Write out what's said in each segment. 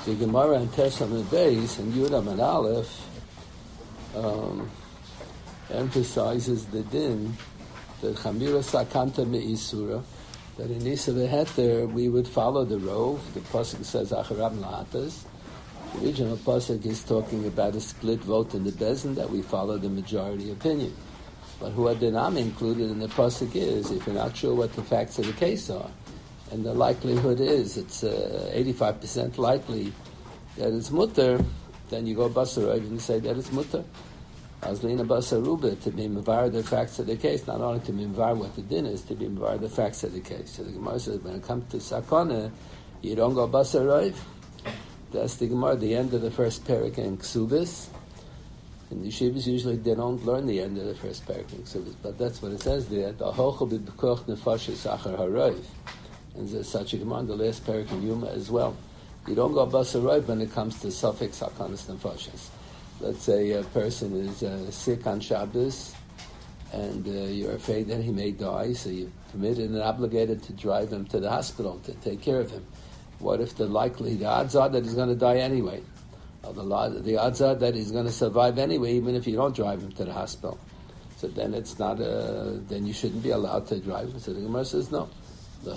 The Gemara in Teshamim Beis and Yudam and Aleph emphasizes the din that Chamira Sakanta Me'isura, that in Isa V'Heter we would follow the rove. The pasuk says Acharab La'atas. The original pasuk is talking about a split vote in the Bezin, that we follow the majority opinion. But who Adinam included in the pasuk is, if you're not sure what the facts of the case are, and the likelihood is it's 85% likely that it's mutter, then you go basarov and you say that it's mutter. Azlina basaruba, to be mevar the facts of the case, not only to be mevar what the din is, to be mevar the facts of the case. So the Gemara says when it comes to sakana, you don't go basarov. That's the Gemara, the end of the first parak in Ksubis. In the yeshivas usually they don't learn the end of the first parak in Ksubis, but that's what it says there. The hochel b'b'koch nefashis achar harov. And there's such a Gemara in the last parak in Yuma as well. You don't go basarov when it comes to suffix hakanas nefashis. Let's say a person is sick on Shabbos, and you're afraid that he may die, so you're permitted and obligated to drive him to the hospital to take care of him. What if the odds are that he's going to die anyway? Or the odds are that he's going to survive anyway, even if you don't drive him to the hospital. So then it's not then you shouldn't be allowed to drive him. So the Gemara says no. The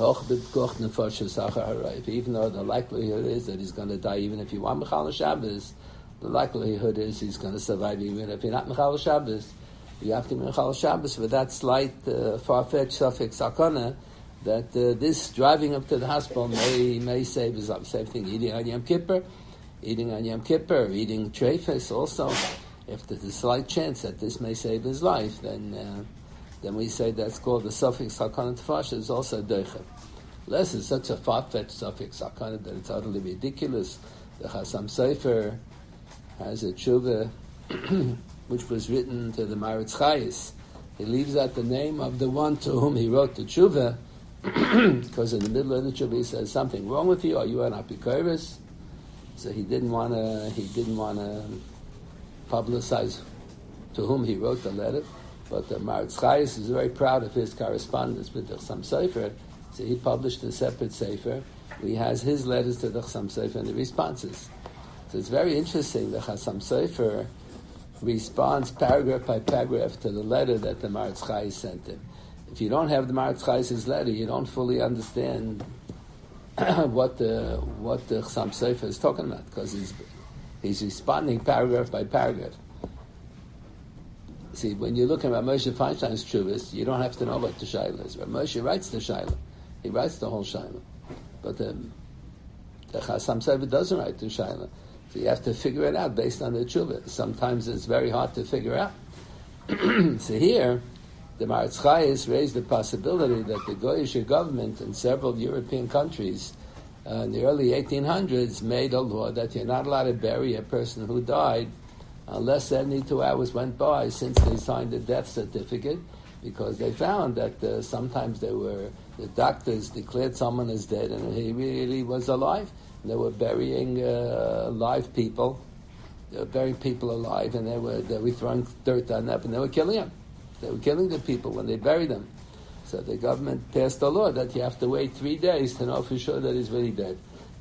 even though the likelihood is that he's going to die, even if you want Mechal Shabbos, the likelihood is he's going to survive even if you're not Mechal Shabbos. You have to be Mechal Shabbos with that slight far-fetched suffix sakana that this driving up to the hospital may save his life. Same thing, eating on Yom Kippur, eating treifas also. If there's a slight chance that this may save his life, then we say that's called the suffix sakana tefasha is also doicha. Unless it's such a far-fetched suffix sakana that it's utterly ridiculous. The Chasam Sofer has a tshuva which was written to the Maritz Chayes. He leaves out the name of the one to whom he wrote the tshuva, because in the middle of the tshuva he says something wrong with you, or you are not b'koros. So he didn't want to publicize to whom he wrote the letter. But the Maritz Chayes is very proud of his correspondence with the Chasam Sofer, so he published a separate sefer. He has his letters to the Chasam Sofer and the responses. So it's very interesting. The Chasam Sofer responds paragraph by paragraph to the letter that the Maritz Chayes sent him. If you don't have the Maritz Chayes' letter, you don't fully understand what the Chasam Sofer is talking about, because he's responding paragraph by paragraph. See, when you look at Rav Moshe Feinstein's Chuvas, you don't have to know what the Shaila is. Rav Moshe writes the Shaila. He writes the whole Shaila. But the Chasam Sofer doesn't write the Shaila. So you have to figure it out based on the Chuvah. Sometimes it's very hard to figure out. So here, the Maritz Chayes raised the possibility that the Goyish government in several European countries in the early 1800s made a law that you're not allowed to bury a person who died unless 72 hours went by since they signed the death certificate, because they found that sometimes the doctors declared someone as dead and he really was alive. They were burying live people. They were burying people alive, and they were throwing dirt on them, and they were killing them. They were killing the people when they buried them. So the government passed a law that you have to wait 3 days to know for sure that he's really dead.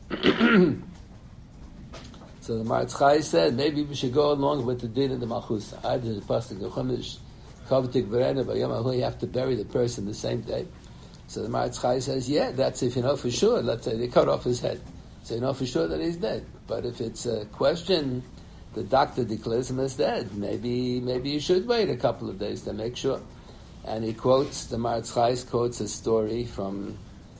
So the Maritz Chayes said, maybe we should go along with the din of the Malchus. Either the pasuk of Chumash, Kavtik Berena, Bayamahu, you have to bury the person the same day. So the Maritz Chayes says, yeah, that's if you know for sure. Let's say they cut off his head. So you know for sure that he's dead. But if it's a question, the doctor declares him as dead, maybe you should wait a couple of days to make sure. And he quotes, the Maritz Chayes quotes a story from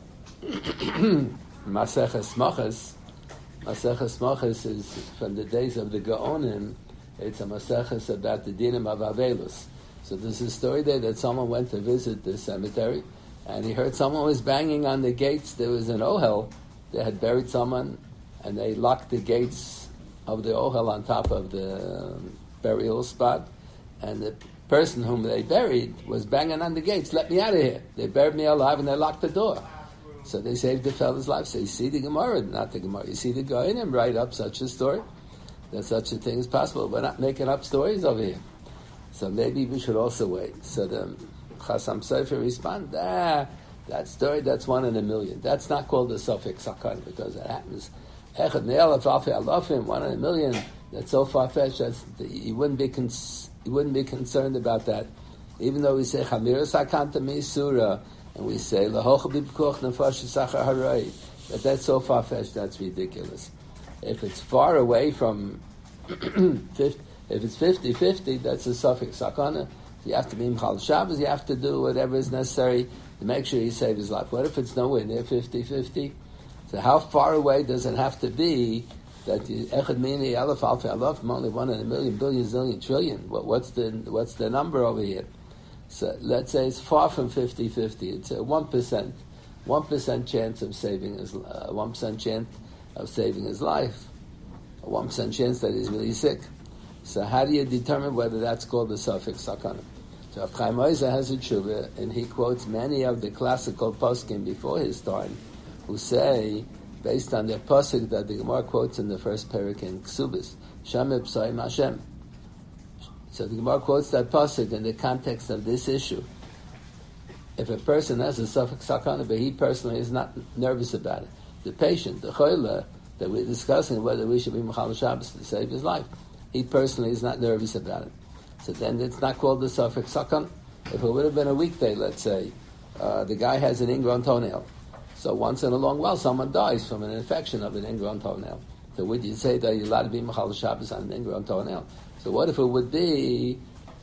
Maseches Machas. Maseches Machas is from the days of the Gaonim. It's a Maseches about the Dinim of Avelus. So there's a story there that someone went to visit the cemetery, and he heard someone was banging on the gates. There was an ohel. They had buried someone, and they locked the gates of the ohel on top of the burial spot. And the person whom they buried was banging on the gates, let me out of here. They buried me alive, and they locked the door. So they saved the fellow's life. So you see the Gemara, not the Gemara. You see the Goinim write up such a story, that such a thing is possible. We're not making up stories over here. So maybe we should also wait. So the Chasam Sofer respond, that story, that's 1 in a million. That's not called a suffix sakana, because it happens Echad Me'elef Alfi Alofim, 1 in a million. That's so far-fetched. He wouldn't be concerned about that. Even though we say Chamiras Hakanta Meisura, and we say Lahocha B'Pekuch Nefesh Sachar Harai, but that's so far-fetched, that's ridiculous. If it's far away from, if it's 50-50, that's a suffix sakana. You have to be Mchal Shabbos, you have to do whatever is necessary to make sure you save his life. What if it's nowhere near 50-50? So how far away does it have to be that Echad Mini Alef Alfi Alaf, only 1 in a million, billion, zillion, trillion? What's the number over here? So let's say it's far from 50-50. It's a 1% chance of saving his 1% chance of saving his life, a 1% chance that he's really sick. So how do you determine whether that's called the suffix sakana? So Chaim Oizer has a tshuva, and he quotes many of the classical poskim before his time, who say, based on their posuk that the Gemara quotes in the first parak in Ksubis, Shamib Psoim Hashem. So the Gemara quotes that pasuk in the context of this issue. If a person has a suffix sakana, but he personally is not nervous about it, the patient, the choila, that we're discussing whether we should be Mechal Shabbos to save his life, he personally is not nervous about it. So then it's not called the suffix sakana. If it would have been a weekday, let's say, the guy has an ingrown toenail. So once in a long while, someone dies from an infection of an ingrown toenail. So would you say that you're allowed to be Mechal Shabbos on an ingrown toenail? So what if it would be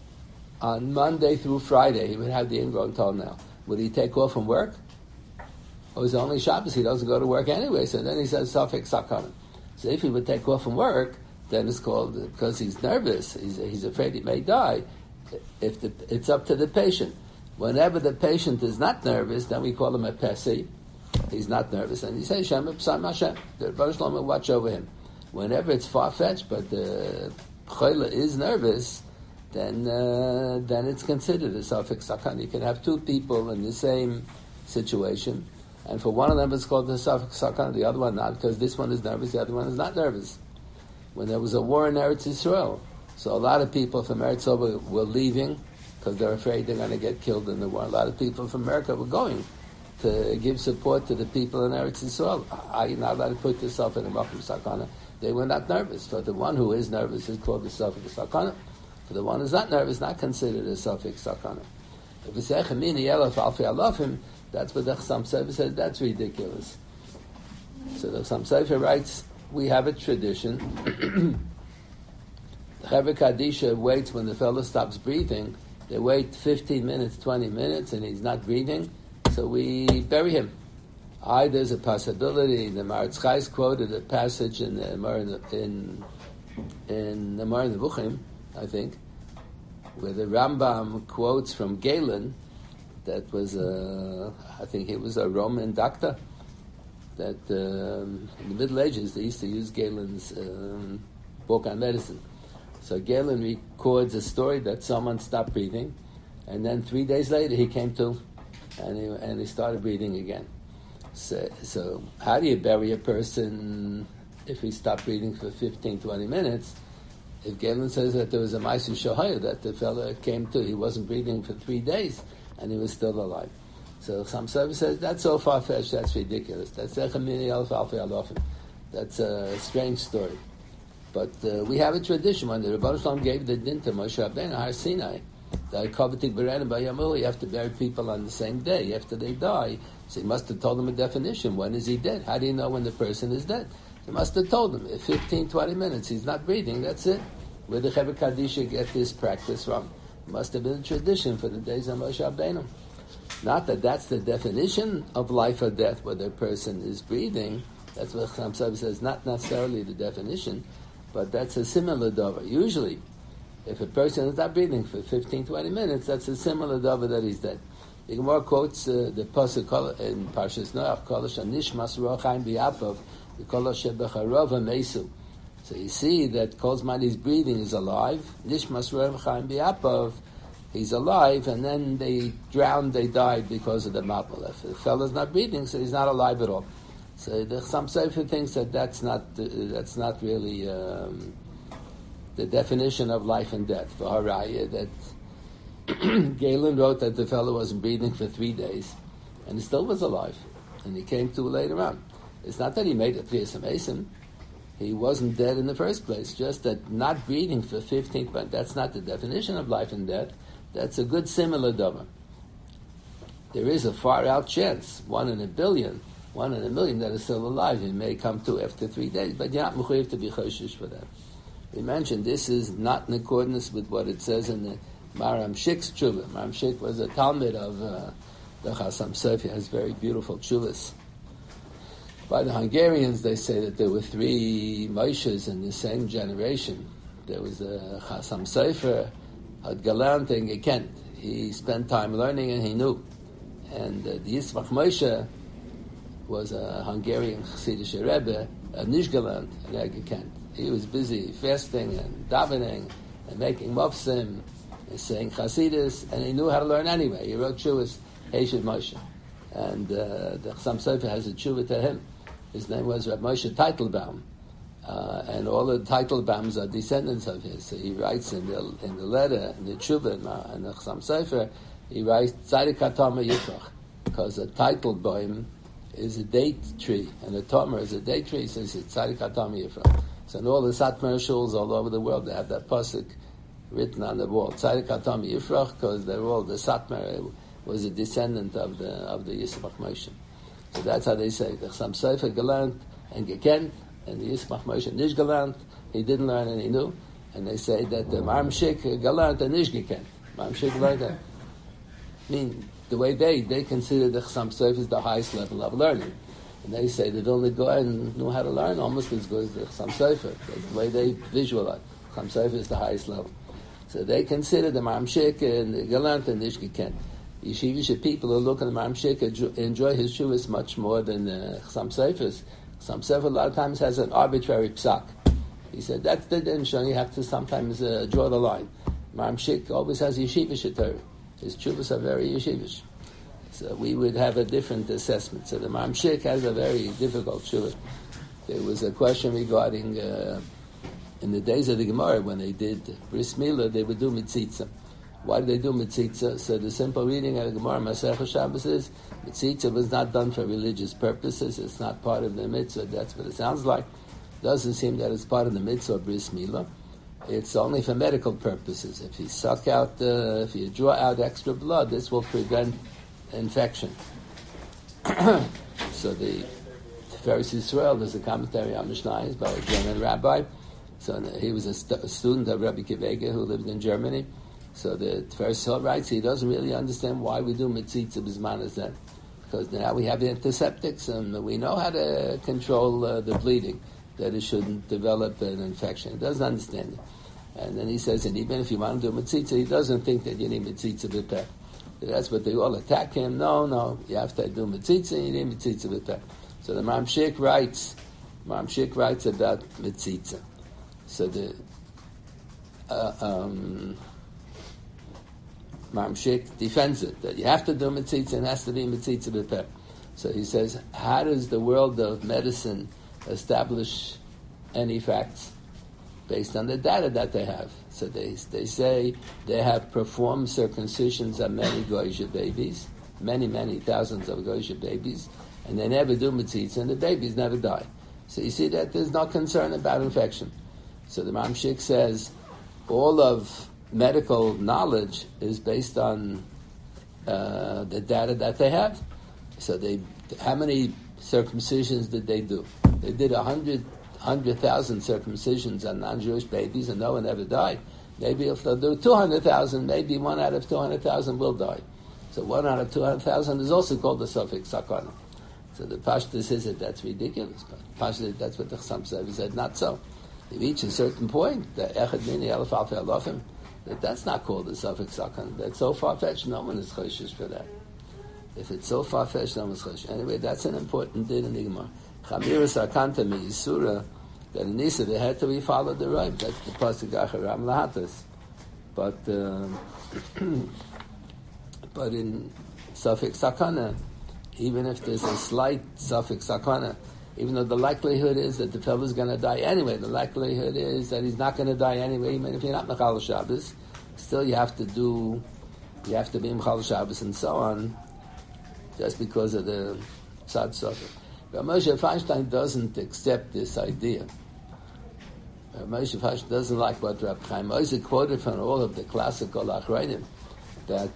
on Monday through Friday, he would have the ingrown toenail? Would he take off from work? Or is it only Shabbos? He doesn't go to work anyway, so then he says suffix sakana. So if he would take off from work, then it's called, because he's nervous, he's afraid he may die. It's up to the patient. Whenever the patient is not nervous, then we call him a pesi. He's not nervous, and he says Shem P'sam Hashem. The Baruch Shalom will watch over him. Whenever it's far-fetched, but the choila is nervous, then it's considered a suffix sakana. You can have two people in the same situation, and for one of them it's called the suffix sakana, the other one not, because this one is nervous, the other one is not nervous. When there was a war in Eretz Yisrael, so a lot of people from Eretz Yisrael were leaving because they're afraid they're going to get killed in the war. A lot of people from America were going to give support to the people in Eretz Yisrael. Are you not allowed to put yourself in a makom sakana? They were not nervous. For the one who is nervous is called the suffix sakana. For the one who's not nervous, not considered a suffix sakana. If it's echemini elef alfi alofim, that's what the Chassam Sofer says. That's ridiculous. So the Chassam Sofer writes, we have a tradition. The Chevra Kadisha waits when the fellow stops breathing. They wait 15 minutes, 20 minutes, and he's not breathing, so we bury him. There's a possibility. The Maharatz Chais quoted a passage in the Gemara in Nevuchim, I think, where the Rambam quotes from Galen, that was I think he was a Roman doctor, that in the Middle Ages they used to use Galen's book on medicine. So Galen records a story that someone stopped breathing, and then 3 days later he came to, and he started breathing again. So how do you bury a person if he stopped breathing for 15, 20 minutes? If Galen says that there was a Maisu Shahaya, that the fellow came to, he wasn't breathing for 3 days, and he was still alive. So some service says, that's so far-fetched, that's ridiculous. That's a strange story. But we have a tradition, when the Rebbe Shalom gave the din to Moshe Rabbeinu, Har Sinai, that Kovetik Berenim Bayamul, you have to bury people on the same day after they die. So he must have told them a definition. When is he dead? How do you know when the person is dead? He must have told them, in 15, 20 minutes, he's not breathing, that's it. Where the Chevra Kadisha get this practice from? It must have been a tradition for the days of Moshe Rabbeinu. Not that that's the definition of life or death, whether a person is breathing. That's what Chassam Sofer says, not necessarily the definition, but that's a similar davar. Usually, if a person is not breathing for 15, 20 minutes, that's a similar davar that he's dead. The Gemara quotes the pasuk in Parshas Noach, Kol Nishmas Ruach Chaim B'Yapov, the Kol Shebecharov Mesu. So you see that Kol Zman he's breathing is alive. Nishmas Ruach Chaim B'Yapov, he's alive, and then they drowned, they died because of the mapal. If the fellow's not breathing, so he's not alive at all. So the Chassam Sofer thinks that that's not really the definition of life and death. For Haraya, that Galen wrote that the fellow wasn't breathing for 3 days, and he still was alive, and he came to later on. It's not that he made a Kriyas HaMesim. he wasn't dead in the first place. Just that not breathing for 15, but that's not the definition of life and death. That's a good similar davar. There is a far-out chance, 1 in a billion, 1 in a million that is still alive. He may come to after 3 days, but you're not mechuyev to be choshish for that. We mentioned this is not in accordance with what it says in the Maram Shik's tshuva. Maram Shik was a talmid of the Chasam Sofer. He has very beautiful tshuvas. By the Hungarians, they say that there were 3 Moshes in the same generation. There was a Chasam Sofer, had gelernt and gekent. He spent time learning and he knew. And the Yitzchak Moshe was a Hungarian Chassidish Rebbe, nicht gelernt and gekent. He was busy fasting and davening and making mufsim and saying Chassidus, and he knew how to learn anyway. He wrote Tshuvas, Hesed Moshe. And the Chassam Sofer has a Tshuva to him. His name was Reb Moshe Teitelbaum. And all the Teitelbaums are descendants of his. So he writes in the letter, in the Tshuva, and the Chassam Sofer, he writes, Tzadik HaTomer Yifrach, because a Teitelbaum is a date tree, and a Tomer is a date tree, so he says, Tzadik HaTomer Yifrach. So in all the Satmar shuls all over the world, they have that pasuk written on the wall. Tzadik HaTomer Yifrach, because they're all, the Satmar was a descendant of the Yitzchak Moshe. So that's how they say. The Chassam Sofer gelernt and gekent, and the Yitzchak Moshe nish gelernt. He didn't learn and he knew. And they say that the Maram Shik gelernt and nish gekent. Maram Shik learned that. I mean, the way they consider the Chassam Sofer is the highest level of learning. And they say that only Goyen knew how to learn almost as good as the Chassam Sofer. That's the way they visualize. Chassam Sofer is the highest level. So they consider the Maram Shik and the gelernt and nish gekent. Yeshivish people who look at the Maram Shik enjoy his shuvas much more than Chassam Sofer's. Chassam Sofer a lot of times has an arbitrary psak. He said that's the din, you have to sometimes draw the line. Maram Shik always has yeshivish Torah. His shuvas are very yeshivish. So we would have a different assessment. So the Maram Shik has a very difficult shuvah. There was a question regarding in the days of the Gemara when they did bris milah, they would do mitzitza. Why did they do mitzitza? So the simple reading of the Gemara Masechah Shabbos is mitzitza was not done for religious purposes. It's not part of the mitzvah. That's what it sounds like. Doesn't seem that it's part of the mitzvah of bris milah. It's only for medical purposes. If you suck out, if you draw out extra blood, this will prevent infection. So the Tiferes Yisrael, there's a commentary on Mishnayos by a German rabbi. So he was a student of Rabbi Kivega who lived in Germany. So the Tiferes Yisrael writes he doesn't really understand why we do mitzitza b'zman as that. Because now we have antiseptics and we know how to control the bleeding, that it shouldn't develop an infection. He doesn't understand it. And then he says, and even if you want to do mitzitza, he doesn't think that you need mitzitza b'peh. That's what they all attack him. No, you have to do mitzitza, and you need mitzitza b'peh. So the Maram Shik writes about mitzitza. So the Maram Shik defends it, that you have to do mitzitza and it has to be mitzitza b'peh. So he says, how does the world of medicine establish any facts? Based on the data that they have. So they say they have performed circumcisions of many Goyisha babies, many thousands of Goyisha babies, and they never do mitzitza, and the babies never die. So you see that there's no concern about infection. So the Maram Shik says all of medical knowledge is based on the data that they have. So how many circumcisions did they do? They did 100,000 circumcisions on non-Jewish babies, and no one ever died. Maybe if they'll do 200,000, maybe 1 out of 200,000 will die. So 1 out of 200,000 is also called the suffix sakana. So the Pashta says that that's ridiculous, but Pashta, that's what the Chassam Sofer said, not so. They reach a certain point, the Echad Mini Elef Alfei Alofim, that's not called the suffix sakana. That's so far-fetched, no one is choshish for that. If it's so far-fetched, no one is choshish. Anyway, that's an important din in the Gemara. Chamiras Akanta Me'isura, that in Nisa they had to be followed the right. That's the pasuk Acharam Lahatas. But in suffix sakana, even if there's a slight suffix sakana, even though the likelihood is that the fellow is going to die anyway, the likelihood is that he's not going to die anyway, even if you're not Mechal Shabbos, still you have to be Mechal Shabbos and so on, just because of the Tzad Suffix. But Moshe Feinstein doesn't accept this idea Moshe Fashon doesn't like what Rab Chaim Ozer quoted from all of the classical Achronim, that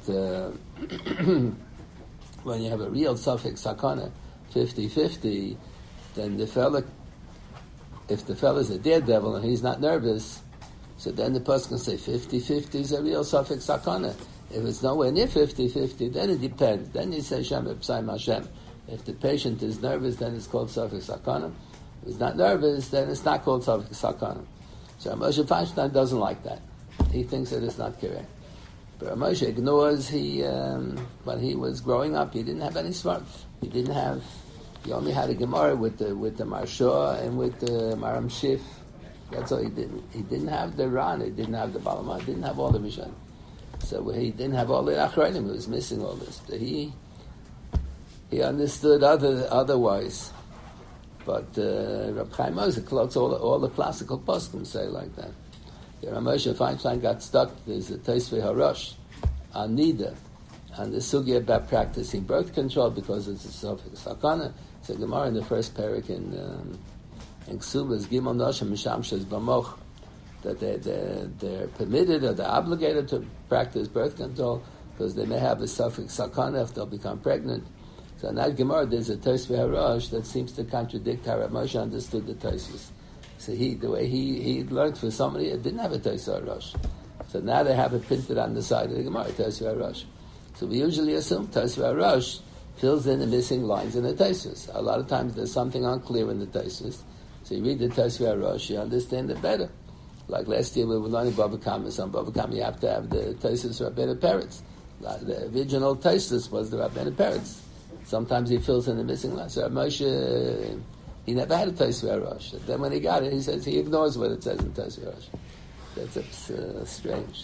when you have a real suffix sakana, 50-50, then the fella, if the fella's a daredevil and he's not nervous, so then the person can say 50-50 is a real suffix sakana. If it's nowhere near 50-50, then it depends. Then you say Shem Epsaim Hashem. If the patient is nervous, then it's called suffix sakana. If he's not nervous, then it's not called suffix sakana. So Moshe Feinstein doesn't like that. He thinks that it's not correct. But Moshe ignores, when he was growing up, he didn't have any smart. He only had a Gemara with the Marsha and with the Maram Shif. That's all he didn't. He didn't have the Ran, he didn't have the Balama, he didn't have all the Mishan. So he didn't have all the Achronim, he was missing all this. But he understood otherwise. But Reb Chaim Ozer quotes all the classical poskim say like that. Moshe Feinstein got stuck. There's a Tosfei Harosh on Nida, and the sugya about practicing birth control because it's a suffix sakana. It's a Gemara in the first parak in Ksubas Gimel Noshim Misham Shes Bamoch, that they're permitted or they're obligated to practice birth control because they may have a suffix sakana if they'll become pregnant. So in that Gemara, there's a Tosfei Harosh that seems to contradict how Rav Moshe understood the Tosfos. So the way he learned for somebody, it didn't have a Tosfei Harosh. So now they have it printed on the side of the Gemara, Tosfei Harosh. So we usually assume Tosfei Harosh fills in the missing lines in the Tosfos. A lot of times there's something unclear in the Tosfos. So you read the Tosfei Harosh, you understand it better. Like last year we were learning Bava Kama. On Bava Kama you have to have the Tosfos Rabbeinu Peretz. The original Tosfos was the Rabbeinu Peretz. Sometimes he fills in the missing lines. So Moshe, he never had a Tosfei Harosh. Then when he got it, he says he ignores what it says in Tosfei Harosh. That's strange.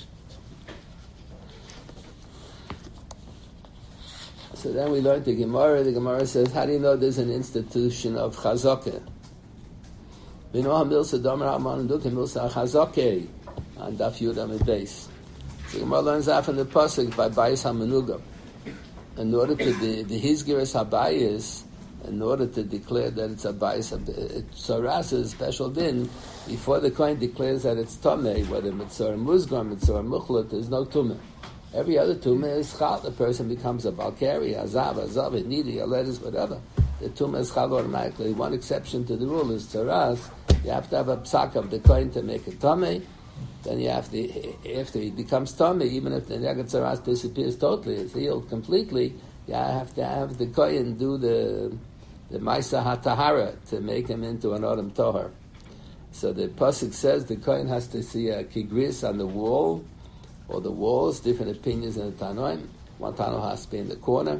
So then we learned the Gemara. The Gemara says, how do you know there's an institution of Chazakah? We know Hamilsa Domer Haman Duk Hamilsa Chazakah on Daf Yudam and Beis. So the Gemara learns that from the pasuk by Bayis HaMenugah. In order to the Hizgiras HaBayis, in order to declare that it's a Bayis, Tzoras is a special din, before the Kohen declares that it's Tomei, whether Mitzor Muzgar, Mitzor Muchlat, there's no Tumah. Every other Tumah is Chal. The person becomes a Balkari, Azav, Nidi, Aletis, whatever. The Tumah is Chal automatically. One exception to the rule is Tzoras. You have to have a psak of the Kohen to make it Tomei. Then you have to, after he becomes Tomei, even if the Negat Tzoras disappears totally, it's healed completely, you have to have the Kohen do the Maisa HaTahara to make him into an Odom Tohar. So the pasuk says the Kohen has to see a kigris on the wall, or the walls, different opinions in the Tanoim. One Tano has to be in the corner.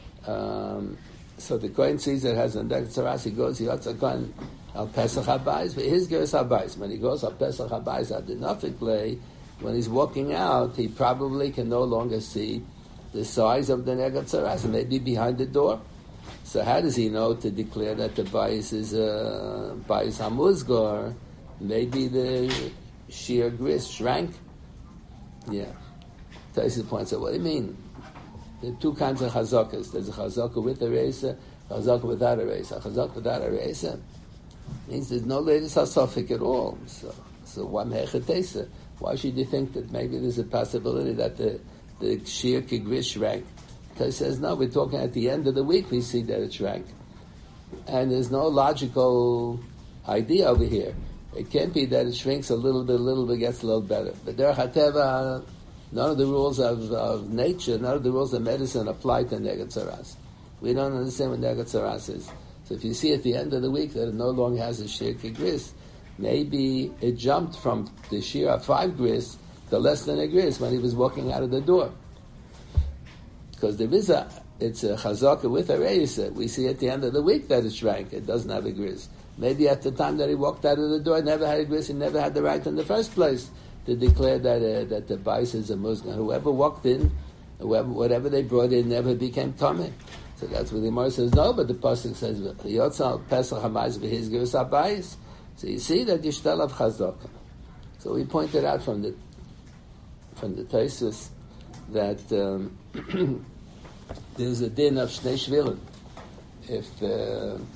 So the Kohen sees it has a Negat Tzoras, he goes, he has a Kohen al Pesach HaBayis, but his Geras HaBayis. When he goes al Pesach HaBayis at the Nafikle, when he's walking out, he probably can no longer see the size of the Negat Tzoras, maybe behind the door. So how does he know to declare that the Bayis is Bayis HaMuzgar? Maybe the sheer gris shrank. Yeah. Taisa points out, what do you mean? There are two kinds of chazakas. There's a chazaka with a reisa, chazaka without a reisa. A chazaka without a reisa means there's no latest hasafik at all. So why mechatesa? Why should you think that maybe there's a possibility that the sheer kigris shrank? Because he says, no, we're talking at the end of the week, we see that it shrank. And there's no logical idea over here. It can't be that it shrinks a little bit, gets a little better. But Derech HaTeva, none of the rules of nature, none of the rules of medicine apply to Negat Tzoras. We don't understand what Negat Tzoras is. So if you see at the end of the week that it no longer has a sheer kigris, maybe it jumped from the sheer of 5 gris to less than a gris when he was walking out of the door. Because it's a chazaka with a reisa. We see at the end of the week that it shrank. It doesn't have a gris. Maybe at the time that he walked out of the door, it never had a gris. He never had the right in the first place to declare that the bais is a Muslim. Whoever walked in, whatever they brought in, never became Tomei. So that's what the Gemara says. No, but the pasuk says Yotzal Pesach Hamayis v'Hizgiras HaBayis. So you see that Yishtal of chazaka. So we pointed out from the Tosfos that there's a din of Shnei Shvilin. If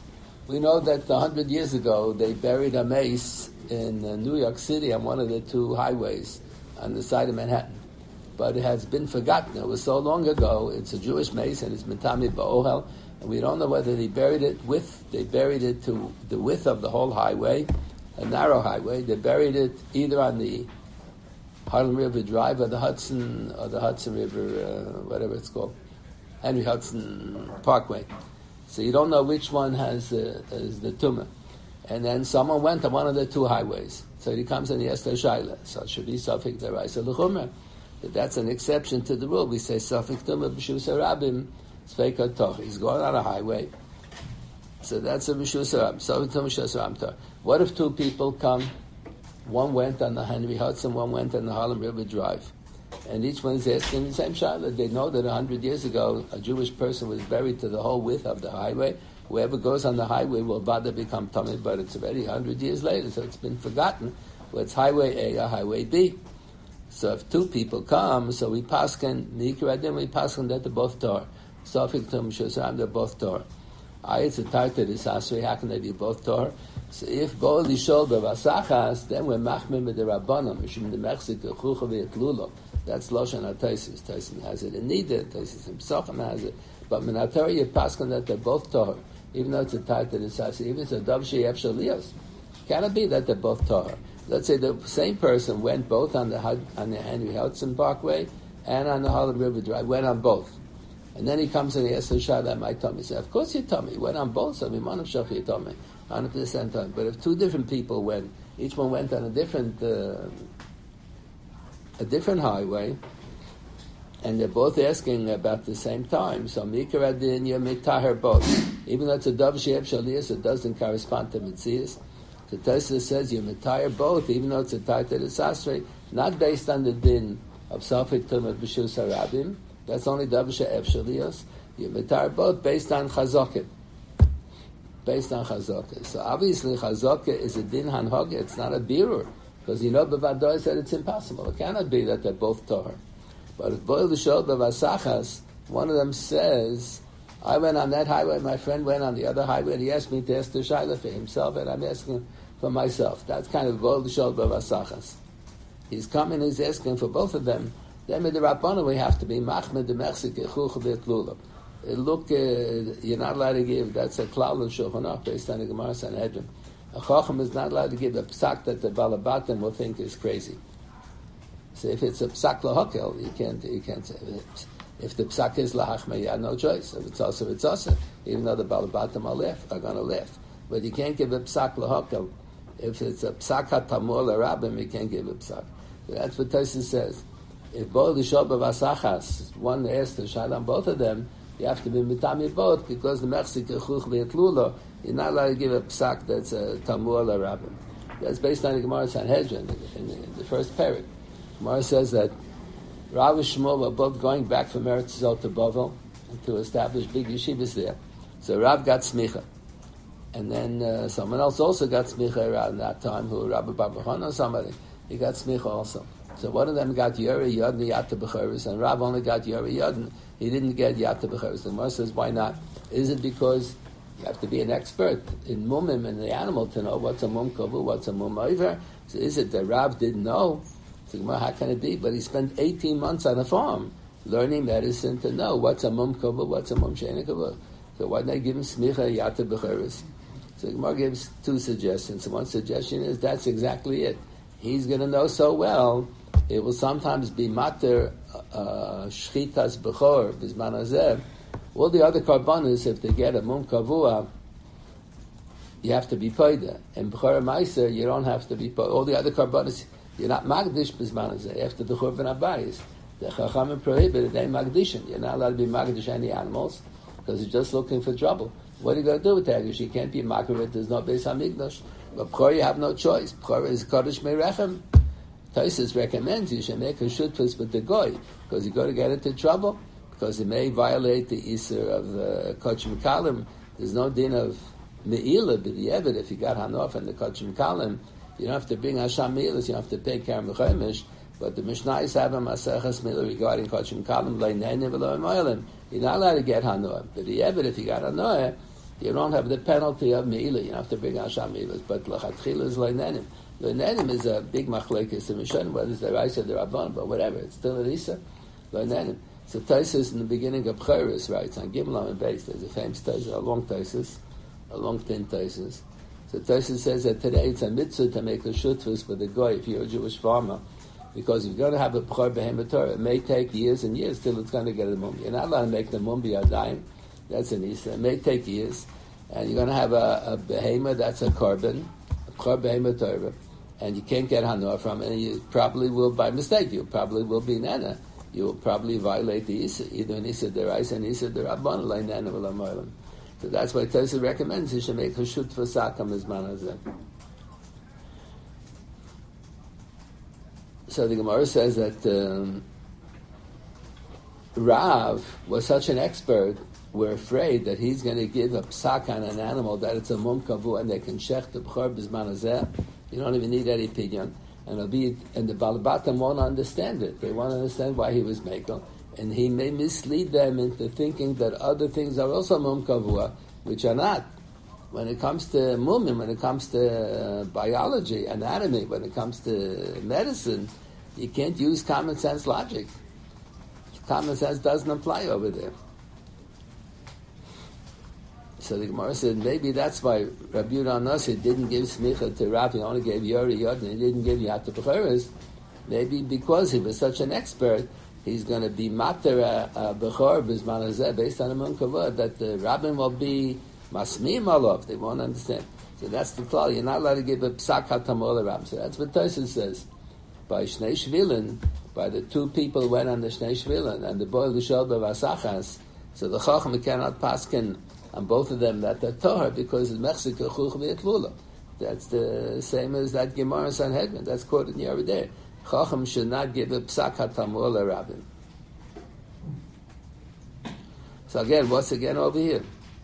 We know that 100 years ago they buried a mace in New York City on one of the two highways on the side of Manhattan. But it has been forgotten. It was so long ago. It's a Jewish mace and it's Mitami Ba'ohel. And we don't know whether they buried it to the width of the whole highway, a narrow highway. They buried it either on the Harlem River Drive or the Hudson River, whatever it's called, Henry Hudson Parkway. So you don't know which one has the tumah. And then someone went on one of the two highways. So he comes and he asks the Shaila. So it should be Safik Daraisa L'chumra. But that's an exception to the rule. We say Safik Tumah B'Shus HaRabim Tzveika Toch. He's going on a highway. So that's a B'Shus HaRabim. Safik Tumah B'Shus HaRabim Toch. What if two people come? One went on the Henry Hudson, one went on the Harlem River Drive. And each one is asking the same Shaila. They know that 100 years ago a Jewish person was buried to the whole width of the highway. Whoever goes on the highway will bother become Tamid, but it's already 100 years later, so it's been forgotten. Well, it's highway A or highway B. So if two people come, so we paskin, Nikradin, we paskin that they're both Torah. Sofik Tum Shusram, they're both Torah. It's a tartar, this Asri, how can they be both Torah? So if Bo Lishol Bevasachas, then we're Machmim with the Rabbanim, Mishim the Mexico, Chuchavi et Lulo. That's Loshan HaTaisis. Taisis has it in Nida, Taisis himself has it. But Minatar, you paskin that they're both Torah. Even though it's a tartar, this Asri, even if it's a Dav Sheyev Shalios. Can it be that they're both Torah? Let's say the same person went both on the Henry Hudson Parkway and on the Harlem River Drive, went on both. And then he comes and he asks the Shah, my tummy. He said, of course you tummy. He went on both, so Miman of Shach tummy, 100% time. But if two different people went, each one went on a different highway, and they're both asking about the same time, so Mikaradin, you mitaher both. Even though it's a Dav Sheyev Shalias, it doesn't correspond to Mitzias. The Tosfos says you retire both, even though it's a tartar desastre, not based on the din of Safik Tumah B'Shus HaRabim. That's only Dav She'ev Shalios. You retire both based on Chazokah. Based on Chazokah. So obviously Chazokah is a din hanhoga. It's not a birur, because B'Vadoy said it's impossible. It cannot be that they're both Torah. But if Boil L'Shol B'Vasachas, one of them says, I went on that highway, my friend went on the other highway, and he asked me to ask the Shaila for himself, and I'm asking for myself. That's kind of Bo L'Shol B'Vasachas. He's coming, he's asking for both of them. Then with the Rabbana, we have to be Machmed de Mechzik, Echuch V'Etlula. Look, you're not allowed to give, that's a klal of Shulchan Aruch, based on the Gemara Sanhedrin. A Chacham is not allowed to give a psak that the Balabatim will think is crazy. So if it's a psak lahakel, you can't say it. If the psak is lahachma, you have no choice. If it's also, it's also. Even though the balabatim are going to laugh. But you can't give a psak lahakel. If it's a psak hatamur l'rabim, you can't give a psak. So that's what Tosfos says. If bo l'shol b'vasachas, one asked to shine on both of them, you have to be mitami both, because the mechzik echuch v'etlulo, you're not allowed to give a psak that's a tamur l'rabim. That's based on the Gemara Sanhedrin in the first parak. Gemara says that Rav and Shmuel were both going back from Eretz Yisrael to Bavel to establish big yeshivas there. So Rav got smicha. And then someone else also got smicha around that time, who Rabbi Bar or somebody. He got smicha also. So one of them got Yeri Yodin Yata B'Cheres, and Rav only got Yeri Yodin. He didn't get Yata B'Cheres. The Gemara says, why not? Is it because you have to be an expert in mumim and the animal to know what's a mum kavu, what's a mum over? So is it that Rav didn't know? So how can it be? But he spent 18 months on a farm learning medicine to know what's a mum kavu, what's a mum shena kavu. So why didn't they give him smicha Yata B'Cheres? So Gemara gives two suggestions. One suggestion is that's exactly it. He's going to know so well, it will sometimes be mater shchitas b'chor b'zman hazeh. All the other karbanos, if they get a mum kavua, you have to be paida. And b'chor ma'aser, you don't have to be paida. All the other karbanos, you're not magdish b'zman hazeh. After the churban abayis, the chachamim prohibited they magdishin. You're not allowed to be magdish any animals because you're just looking for trouble. What are you going to do with that? You can't be makrit. There's no beis hamikdash. But b'chor, you have no choice. B'chor is kodesh merechem. Tosfos recommends you should make a shutfus with the goy, because you go to get into trouble, because it may violate the iser of kochim kalim. There's no din of me'ila b'di'evet. If you got hanof and the kochim kalim, you don't have to bring hasham me'ilas, you don't have to pay karam v'chomish. But the Mishnayos have a maseches me'ilah regarding kochim kalim, le'neinim v'lo emoilim. You're not allowed to get hanof. B'di'evet, if you got hanof, you don't have the penalty of Me'ilah. You don't have to bring Asham Me'ilah. But L'chatchila is Leinenim. Leinenim is a big machlekes in Mishan, whether it's the Raisa or the Rabban, but whatever. It's still an Isa. Leinenim. So Taisus in the beginning of B'cheres writes on Gimel and Beis. There's a famous Taisus, a long Taisus, a long thin Taisus. So Taisus says that today it's a mitzvah to make a shutfus for the goy if you're a Jewish farmer, because if you're going to have a b'chor behemoth Torah, it may take years and years till it's going to get a mum. You're not allowed to make the mum be a dime. That's an isa. It may take years, and you're going to have a behemoth. That's a korban, a b'chor behemoth Torah, and you can't get hanor from it. And you probably will, by mistake, you probably will be nana. You will probably violate the isa, either an isa deraisa and isa derabban, like nana v'lamoilim. So that's why Tosha recommends you should make hashut for sakam as manazeh. So the Gemara says that Rav was such an expert, we're afraid that he's going to give a psak on an animal that it's a mum kavu and they can shech the b'chor b'zmanazeh. You don't even need any pidyon, and the balabatim won't understand it. They won't understand why he was makel. And he may mislead them into thinking that other things are also mum kavua, which are not. When it comes to mumim, when it comes to biology, anatomy, when it comes to medicine, you can't use common sense logic. Common sense doesn't apply over there. So the Gemara said maybe that's why Rabbi Yehuda Nasi didn't give smicha to Rav. He only gave Yori Yod, and he didn't give Yat B'cheres. Maybe because he was such an expert, he's going to be mater b'chor b'zman hazeh based on a mun kavod that the rabbin will be masmim alav. They won't understand. So that's the klal. You're not allowed to give a psak hatamol rabbin. So that's what Tosha says. By Shnei Shvilin, by the two people who went on the Shnei Shvilin and the boy Lushal b'vasachas. So the chacham cannot paskin on both of them that they're tohar because it's Mexico chuch v'etlula. That's the same as that Gemara in Sanhedrin. That's quoted in Yoreh De'ah. Chacham should not give a psak hatamur l'rabbin. So again, what's again over here?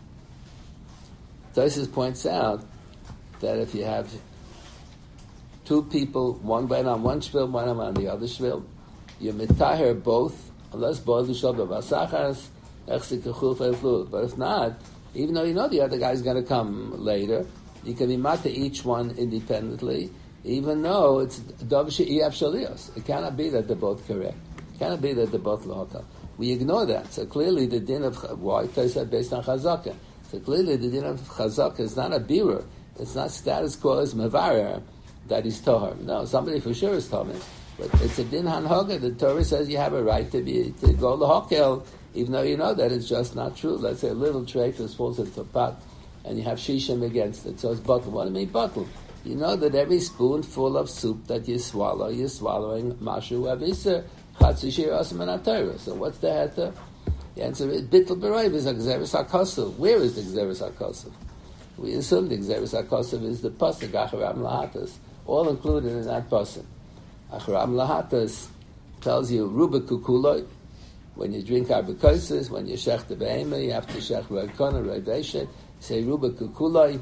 Tosha points out that if you have two people, one went on one shvil, one on the other shvil, you mitaher both, unless both the shvil b'vasachas, echzik kechul fe'eflul. But if not, even though you know the other guy's going to come later, you can be mata each one independently, even though it's dov she'iyaf shalios. It cannot be that they're both correct. It cannot be that they're both lohakal. We ignore that. So clearly the din of why I said based on chazaka. So clearly the din of chazaka is not a birur. It's not status quo as mevarer that he's tohar. No, somebody for sure is tohar. But it's a din hanhoga. The Torah says you have a right to go lahakel, even though you know that it's just not true. Let's say a little treifus falls into a pot, and you have shishim against it. So it's bottle. What do you mean bottle? You know that every spoonful of soup that you swallow, you're swallowing mashu avisa chatzi shir asim and So what's the heta? The answer is bittul b'roiv is a gzeres hakosav. Where is the gzeres hakosav? We assume the gzeres hakosav is the pasuk acharam lahatas, all included in that pasuk. Acharam lahatas tells you ruba kukuloi. When you drink arbikosis, when you shech the behema, you have to shech roikona, roideshet. Say ruba kukuloi.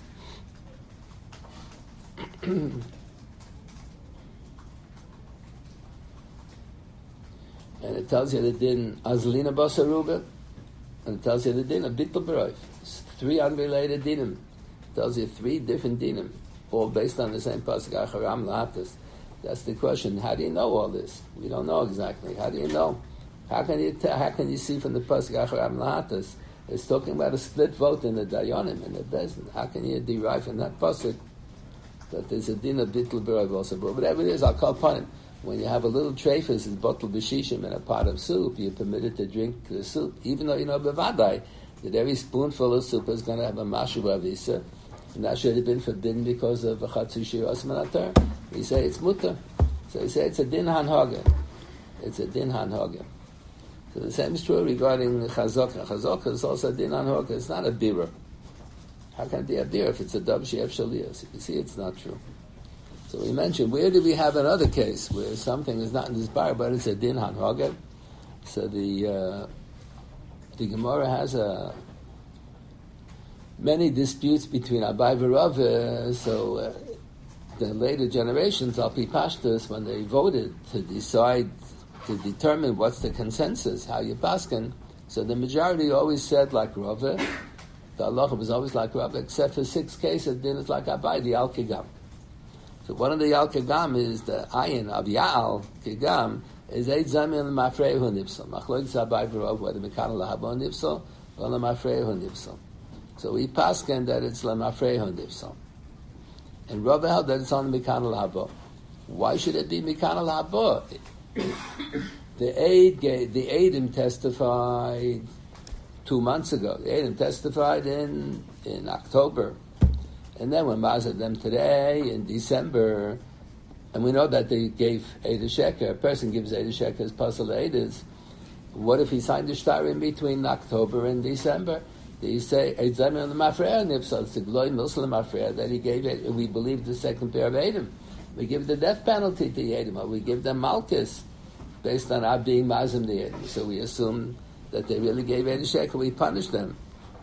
And it tells you the din azlina basaruba, and it tells you the din of bittul b'roif. It's three unrelated dinim. It tells you three different dinim, all based on the same pasuk acharam lahatas. That's the question. How do you know all this? We don't know exactly. How do you know? How can you see from the pasuk acharam lahatas? It's talking about a split vote in the dayanim in the bezin. How can you derive from that pasuk that there's a din of bittul b'roif also? But whatever it is, I'll call upon it. When you have a little treifus and bottle b'shishim in a pot of soup, you're permitted to drink the soup, even though you know bevadai that every spoonful of soup is going to have a mashu avisa, and that should have been forbidden because of a chatzu shir osmanatar. We say it's mutter. So we say it's a din hanhaga. It's a din hanhaga. So the same is true regarding chazaka. Chazaka is also a din hanhaga. It's not a birur. How can it be a birur if it's a dov she'ef shaliyos? You see, it's not true. So we mentioned, where do we have another case where something is not in this bar, but it's a din hanhaga? So the Gemara has many disputes between Abai and Rav. So the later generations, Al Pi Pashtus, when they voted to decide, to determine what's the consensus, how you paskin, so the majority always said like Rav, the halacha was always like Rav, except for 6 cases, then it's like Abai, the Al Kigam. So one of the Al Kigam is the ayin of Ya'al Kigam is Eid Zamin Mafrehu Nipsal. Machlok Zabai V'Rav, whether Mekana Lahabo Nipsal or Lamafrehu Nipsal. So we pasken that it's Lamafrehu Nipsal. And Rav held that it's on the Mekana Lahabo. Why should it be Mekana Lahabo? The Eidim testified 2 months ago. The Eidim testified in October. And then when Mazad them today, in December, and we know that they gave Eidah Sheker, a person gives Eidah Sheker as Pasal Eidas, what if he signed the shtar in between October and December? They say, Eid Zamin on the Mafreya Nipsal, it's the Gloy Muslim Mafreya that he gave it, we believe the second pair of Eidim. We give the death penalty to the Eidim, or we give them Malchus, based on our being Mazim the Eidim. So we assume that they really gave Eidah Sheker, we punish them.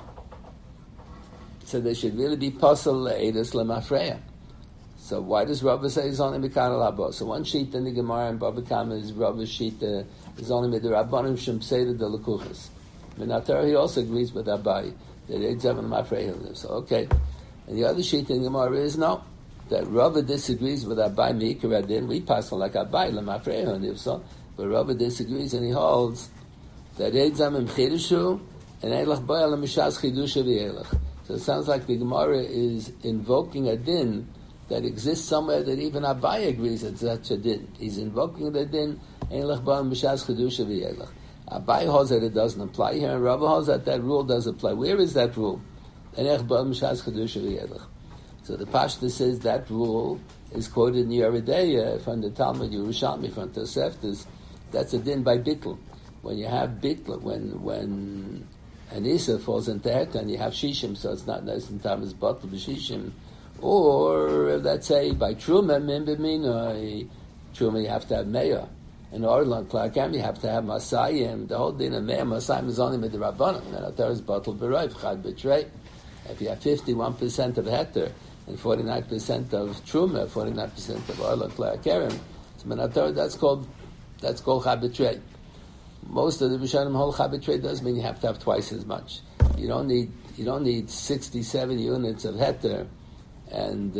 So they should really be Pasal Eidas Lemafreya. So why does Rava say it's only Mikana Labo? So one sheet in the Gemara and Baba Kama is Rava's sheet is only with the Rabbanim Shem Seder de Lekuchas. Minatar he also agrees with Abai that Eid Zamin Mafreya. So okay. And the other sheet in the Gemara is no. That Rava disagrees with Abai Mikaradin. We pass on like Abai Lemafreya so. But Rava disagrees and he holds that Eid Zamin Chidushu and Eilach Boya Lemishas Chidusha V'Eilach. So it sounds like the Gemara is invoking a din that exists somewhere that even Abai agrees it's such a din. He's invoking the din, Ein Ba'al Mishas Chedusha V'Yelach. Abai holds that it doesn't apply here, and Rava holds that rule does apply. Where is that rule? Ein Ba'al Mishas Chedusha V'Yelach. So the Pashta says that rule is quoted in Yeridea from the Talmud Yerushalmi, from Toseftas. That's a din by Bittul. When you have Bittul, when an Isa falls into Het and you have Shishim, so it's not nice in time as Batul B'Shishim. Or, let's say, by Truma, Truma you have to have Meah. In Orlan, Clarkam, you have to have Masayim. The whole din of Meah, Masayim is only with the Rabbanim. And there is Batul B'Rayv, Chad B'Trei. If you have 51% of Heter and 49% of Truma, 49% of Orlan, Clarkam, so Menatar, that's called Chad B'Trei. Most of the Rishonim whole Chabetrei does mean you have to have twice as much. You don't need 67 units of Heter and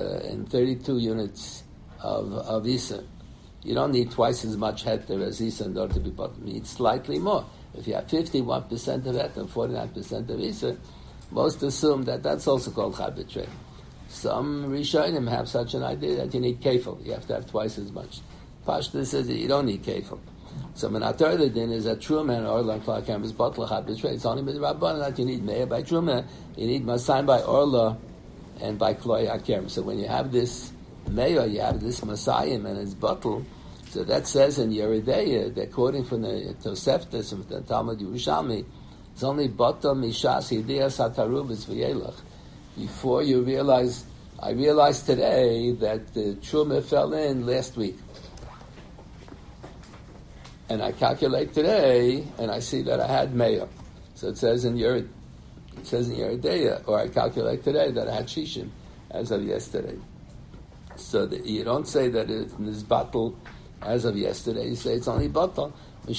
32 units of Isa. You don't need twice as much Heter as Isa in order to be bought. You need slightly more. If you have 51% of Heter and 49% of Isa, most assume that that's also called Chabetrei. Some Rishonim have such an idea that you need Kefil. You have to have twice as much. Pashta says that you don't need Kefil. So Menatar the din is that Truma and Orla and Clarkam is Batal Chad B'Trei. It's only with Rabbanan that you need Meah by Truma, you need Masayim by Orla and by Kloy Akerem. So when you have this Meah, you have this Masayim and it's Batal. So that says in Yeridea, they're quoting from the Toseftas and the Talmud Yerushalmi, it's only Batal Mishas Yediyah Satarubis V'Yelach. Before you realize, I realized today that the Truma fell in last week. And I calculate today, and I see that I had Meah. So it says in Yeridea, or I calculate today that I had Shishim as of yesterday. So you don't say that it's in this battle as of yesterday. You say it's only battle.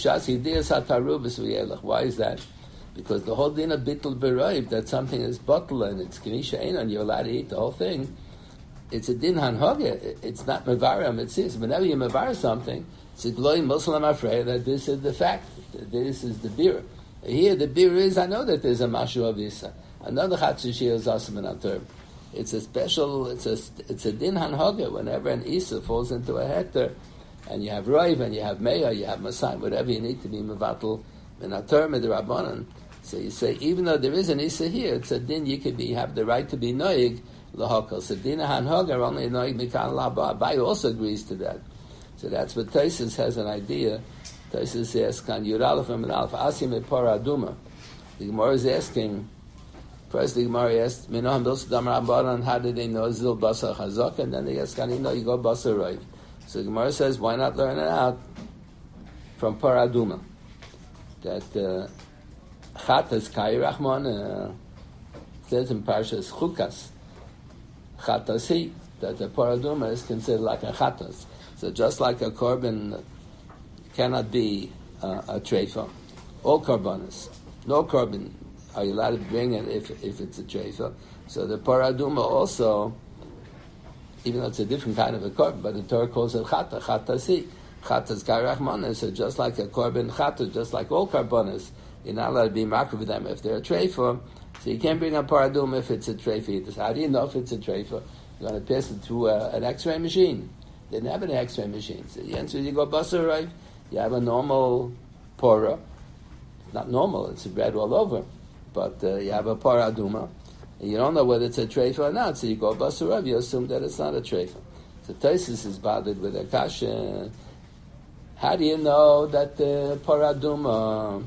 Why is that? Because the whole din of bittul b'roiv, that something is battle and it's kinisha einon, you're allowed to eat the whole thing. It's a din hanhoge. It's not mevarim. It says whenever you mevar something, it's a glory Muslim afraid that this is the fact. This is the beer. Here the beer is, I know that there's a mashu of Isa. Another chatzushir is asim and ater. It's a special, it's a din hanhoga. Whenever an Isa falls into a heter, and you have roiv, and you have meah, you have masayim, whatever you need to be mevatel, and ater midrabanan. So you say, even though there is an Isa here, it's a din you have the right to be noig lahokal. So din hanhoga only noig mikan laba. Abai also agrees to that. So that's what Taisus has an idea. Taisus says, "Kan Yudalef and Alf Asim e Paraduma." The Gemara is asking. First, the Gemara asked, "Minoham dos damar abaran? How did they know zil basar chazak?" And then they ask, "Kan you know you go basar roiv?" So the Gemara says, "Why not learn it out from Paraduma?" That chatas kai rachman says in Parshas Chukas, chatasi, that the Paraduma is considered like a chatas. So just like a korban cannot be a treifa, all korbanos, no korban are you allowed to bring it if it's a treifa? So the paraduma also, even though it's a different kind of a korban, but the Torah calls it chata, chatasi. Chata's karachmanas, so just like a korban chata, just like all karbonas, you're not allowed to be makriv with them if they're a treifa. So you can't bring a paraduma if it's a treifa. How do you know if it's a treifa? You're going to pass it through an X-ray machine. They didn't have an X-ray machine. So the answer is you go basar, right? You have a normal pora. Not normal, it's red all over. But you have a paraduma. And you don't know whether it's a treifa or not. So you go basar, you assume that it's not a treifa. So Taisus is bothered with a kasha. How do you know that the paraduma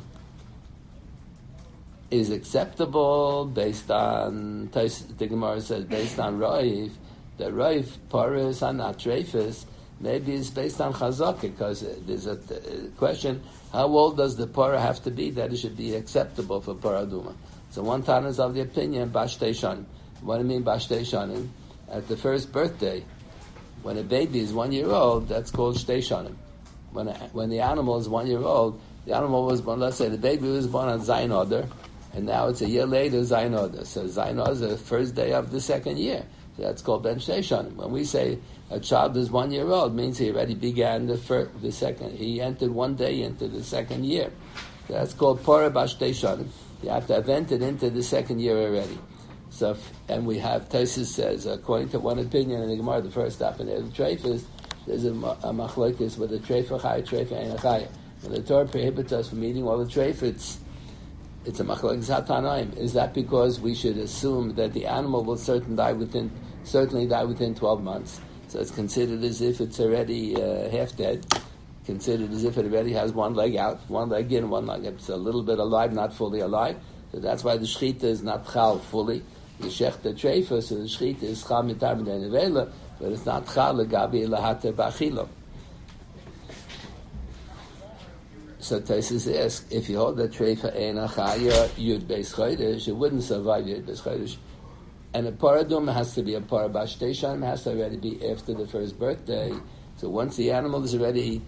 is acceptable based on, the Gemara says, based on Raif? The Raif paras are not treifas. Maybe it's based on chazaka, because there's a question, how old does the para have to be that it should be acceptable for paraduma? So one Tana is of the opinion, bashtei shanim. What do I mean bashtei shanim? At the first birthday, when a baby is 1 year old, that's called shtei shanim. When the animal is 1 year old, the animal was born, let's say the baby was born on Zayin Adar, and now it's a year later, Zayin Adar. So Zayin Adar is the first day of the second year. So that's called Ben Shtei Shanim. When we say a child is 1 year old, means he already began the second, he entered one day into the second year. So that's called Porah Bashtei Shanim. You have to have entered into the second year already. So, and we have, Taisus says, according to one opinion in the Gemara, the first step in the treifas, there's a machlokes with a treifa chaya, treifa ein chaya. When the Torah prohibits us from eating all the treifas, it's a machlokes hatanaim. Is that because we should assume that the animal will certainly die within 12 months? So it's considered as if it's already half dead, considered as if it already has one leg out, one leg in, one leg out. It's a little bit alive, not fully alive. So that's why the shechita is not chal fully. The shechta treifa, so the shechita is chal mitar b'nei nevela, but it's not chal legabi lahate b'achilo. So Taisus asks, if you hold that treifa ein achaya yud beis chodesh, it wouldn't survive yud beis chodesh. And a paradum has to be a parah bashtei shanim, has to already be after the first birthday. So once the animal is already,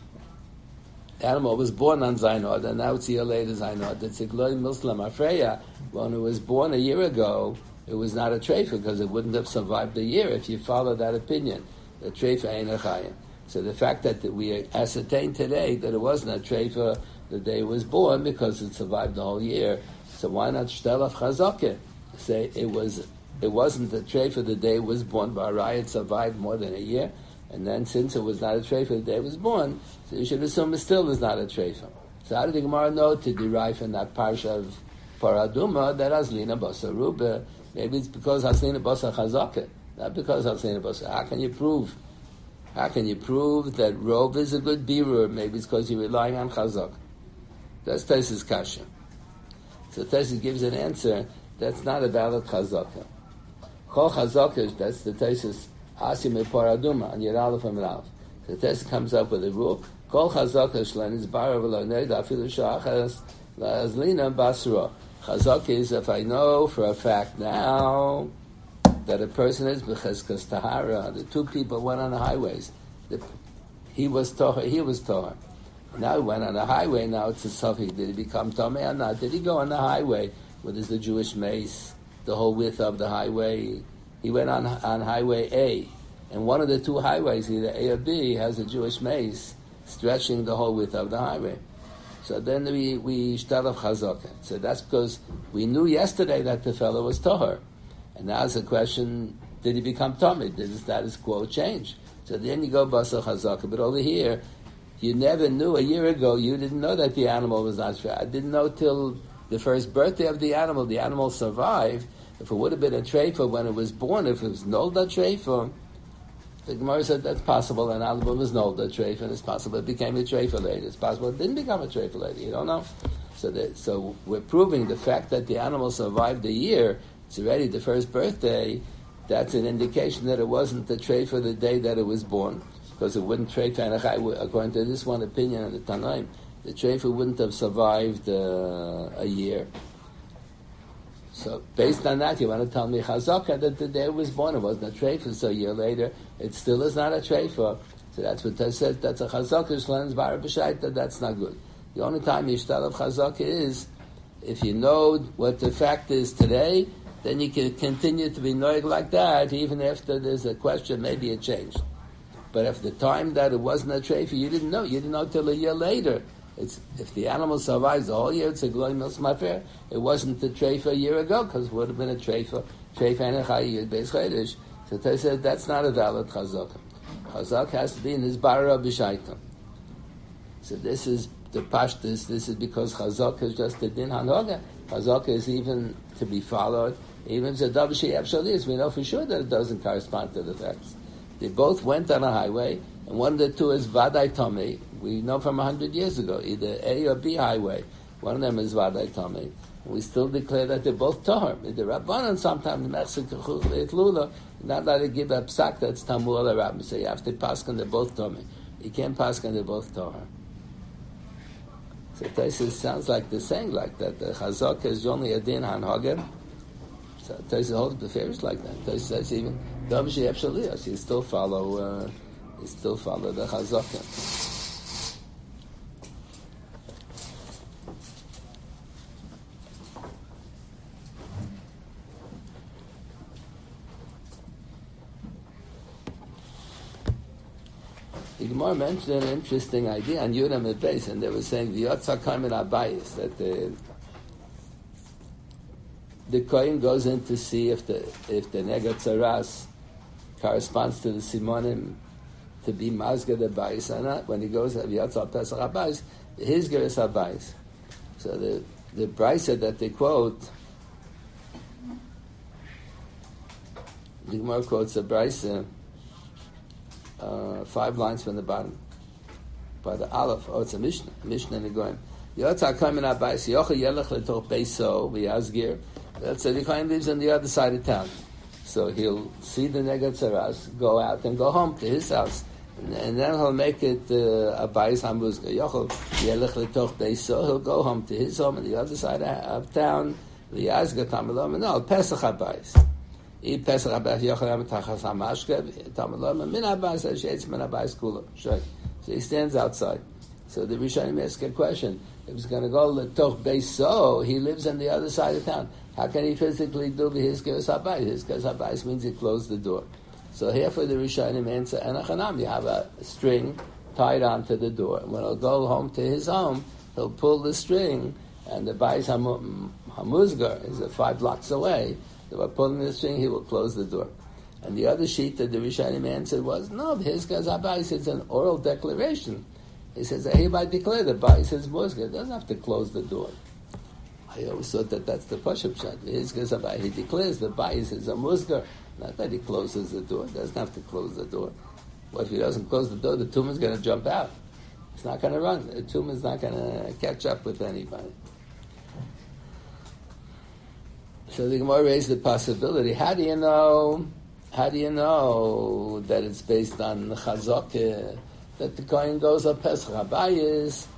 the animal was born on Zayin Adar, and now it's a year later Zayin Adar. It's a gloi muslim afreya. When it was born a year ago, it was not a treifa because it wouldn't have survived a year if you follow that opinion. The treifa ein achaya. So the fact that we ascertain today that it wasn't a treifa the day it was born because it survived the whole year, so why not shtelach chazakah? Say it wasn't a treifa the day it was born, but it survived more than a year, and then since it was not a treifa the day it was born, so you should assume it still is not a treifa. So how did the Gemara know to derive from that parsha of paraduma that Haslina Basa Ruba? Maybe it's because Haslina Basa Chazaka, not because Haslina Basa. How can you prove that Rov is a good birur? Maybe it's because you're relying on Chazak. That's Taisus Kasha. So Taisus gives an answer that's not a valid Chazaka. Chol Chazaka, that's the Taisus Asim Paraduma, and Yerala from Rav. So Taisus comes up with a rule. Kol Chazaka Shlen is Bara V'lo Neda Afilu Shachas La'azlina Basra. Chazaka is if I know for a fact now that a person is b'cheskas tahara. The two people went on the highways. He was Torah. Now he went on the highway. Now it's a suffix. Did he become Tomei or not? Did he go on the highway? What is the Jewish mace? The whole width of the highway. He went on highway A, and one of the two highways, either A or B, has a Jewish mace stretching the whole width of the highway. So then we shtel of chazaka. So that's because we knew yesterday that the fellow was Tohar. And now it's a question, did he become Tomei? Did his status quo change? So then you go Basar Chazaka. But over here, you never knew a year ago, you didn't know that the animal was not fair. I didn't know till the first birthday of the animal survived. If it would have been a treifa when it was born, if it was nolda treifa, the Gemara said that's possible, and animal was nolda treifa, and it's possible it became a treifa later. It's possible it didn't become a treifa later. You don't know. So we're proving the fact that the animal survived a year. It's already the first birthday. That's an indication that it wasn't the treifa the day that it was born, because it wouldn't treifa. According to this one opinion of the Tanaim, the treifa wouldn't have survived a year. So based on that, you want to tell me chazaka that the day it was born it wasn't a treifa. So a year later, it still is not a treifa. So that's what Tess says. That's a chazaka. Shlan's bara b'shaita. That's not good. The only time you shtel of chazaka is If you know what the fact is today, then you can continue to be noig like that, even after there's a question, maybe it changed. But if the time that it wasn't a treifa, you didn't know till a year later. If the animal survives the whole year, it's a glory mil's mafer. It wasn't a treifa a year ago, because it would have been a treifa and a chayir beis chodesh. So they said that's not a valid chazak. Chazak has to be in his bara b'shaitam. So this is the pashtus. This is because chazak is just a din hanoga. Chazak is even to be followed. Even zadav she'ev shalis, we know for sure that it doesn't correspond to the facts. They both went on a highway, and one of the two is Vadai Tomei. We know from 100 years ago, either A or B highway. One of them is Vadai Tomei. We still declare that they're both Tahar. The Rabbanan sometimes, not let it give a psak that's Tamur or Rabbim. So you have to pass on they're both Tomei. You can't pass on they're both Tahar. So Taisus sounds like they're saying like that. The Chazak is only a din hanhagem. So Taisus holds the favors like that. Taisus says even Dam She'ef Shalias, you still follow the Chazaka. The Gemara mentioned an interesting idea on Yudam at base, and they were saying the Yotza Kaimin Abayis, that the Kohen goes in to see if the Negat Tzaras corresponds to the Simonim to be Mazgad Abayis or not. When he goes to Yotza Pesach Abayis, his Geras Abayis. So the Brisa that they quote, the Gemara quotes a Brisa, 5 lines from the bottom, by the Aleph. Oh, it's a Mishnah in the Goyim. Yotza Kaimin Abayis Yochel Yelech Letoch Beiso V'Yazgir. That's the Kohen lives on the other side of town, so he'll see the Negat Tzaras, go out and go home to his house, and then he'll make it Abayis Hamuzga Yochel Yelech Letoch Beiso. He'll go home to his home on the other side of town. V'Yazgir Tamalom. No, Pesach Abayis. So he stands outside. So the Rishonim ask a question. If he's going to go Letoch Beiso, he lives on the other side of town. How can he physically do his Geras Habayis? His Geras Habayis means he closed the door. So here for the Rishonim answer, and you have a string tied onto the door. When he'll go home to his home, he'll pull the string, and the Bayis Hamuzgar is 5 blocks away. So by pulling the string, he will close the door. And the other sheet that the Rishonim answered was, no, his Geras Habayis is an oral declaration. He says, he might declare the Bayis is Musgar. He doesn't have to close the door. I always thought that that's the push-up shot. His Geras Habayis, he declares the Bayis is a Musgar. Not that he closes the door. He doesn't have to close the door. What if he doesn't close the door? The tumor is going to jump out. It's not going to run. The tumor is not going to catch up with anybody. So the Gemara raised the possibility. How do you know that it's based on the Chazak, that the Kohen goes up Pesach Habayis,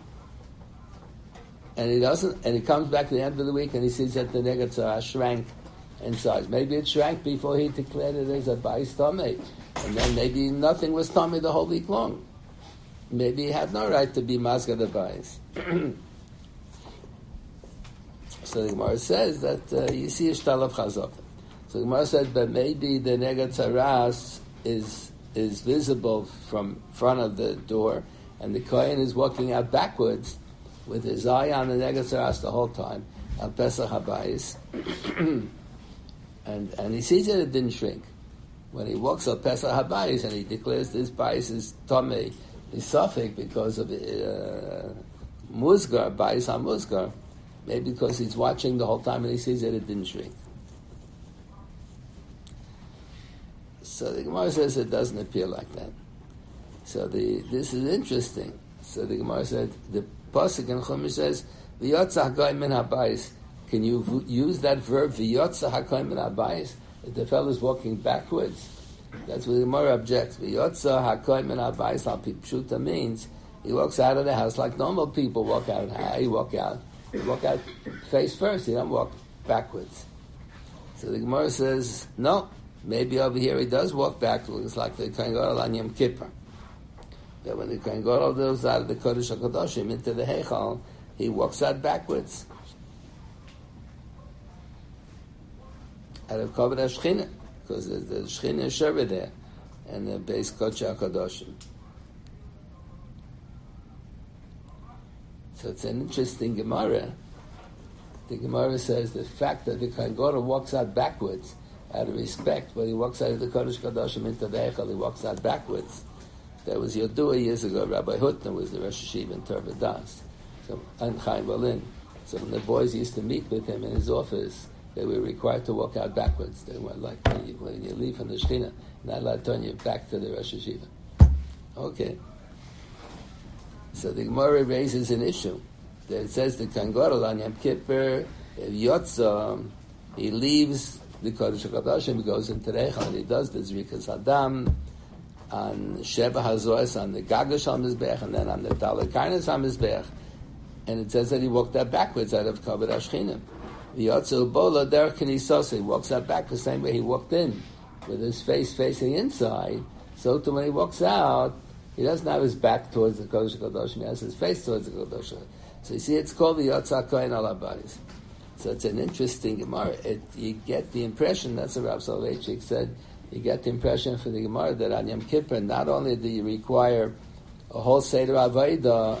and he doesn't, and he comes back at the end of the week and he sees that the Negat Tzaras shrank in size. Maybe it shrank before he declared it as a Bayis Tomei, and then maybe nothing was Tomei the whole week long. Maybe he had no right to be Mazgad Bayis. So the Gemara says that you see a shtal of Chazak. So the Gemara says, but maybe the Negat Tzaras is visible from front of the door, and the Kohen is walking out backwards with his eye on the Negat Tzaras the whole time, on Pesach Habayis, and he sees that it didn't shrink. When he walks up Pesach Habayis and he declares this Bayis is Tomei, is Safek because of Musgar, Bayis HaMusgar, maybe because he's watching the whole time and he sees that it didn't shrink. So the Gemara says it doesn't appear like that. So this is interesting. So the Gemara said, the Pasuk in Chumash says, V'yotza hakohen min habayis. Can you use that verb, V'yotza hakohen min habayis? If the fellow is walking backwards, that's what the Gemara objects. V'yotza hakohen min habayis, al pi pshuta means, he walks out of the house like normal people walk out. How you walk out? You walk out face first, you don't walk backwards. So the Gemara says, no, maybe over here he does walk backwards, like the Kohen Gadol on Yom Kippur. That when the Kohen Gadol goes out of the Kodesh HaKadoshim into the Heichal, he walks out backwards. out of Kavod HaShechina, because the Shechina is Sherba there, and the base Kodesh HaKadoshim. So it's an interesting Gemara. The Gemara says the fact that the Kohen Gadol walks out backwards, out of respect, when he walks out of the Kodesh HaKadoshim into the Eichel, he walks out backwards. That was Yodua years ago. Rabbi Hutner was the Rosh Hashiva in Torah Das. So, and Chaim Berlin. So when the boys used to meet with him in his office, they were required to walk out backwards. They were like, when you leave from the Shechina, not allowed to turn you back to the Rosh Hashiva. Okay. So the Gemara raises an issue. That it says the Kohen Gadol on Yom Kippur, if Yotza, he leaves the Kodesh HaKadoshim, he goes into the Eichel, and he does the Zrikas Hadam, on Sheva Hazois, on the Gagash on Mizbech, and then on the Talek Karnas on Mizbech. And it says that he walked out backwards out of Kavod HaShechina. V'yotzu bola derech knisasa, he walks out back the same way he walked in, with his face facing inside. So too when he walks out, he doesn't have his back towards the Kodesh HaKadoshim, he has his face towards the Kodesh HaKadoshim. So you see, it's called the Yotza Kohen Al HaBaris. So it's an interesting Gemara. You get the impression, that's what Rav Soloveitchik said, you get the impression from the Gemara that on Yom Kippur, not only do you require a whole Seder Avodah,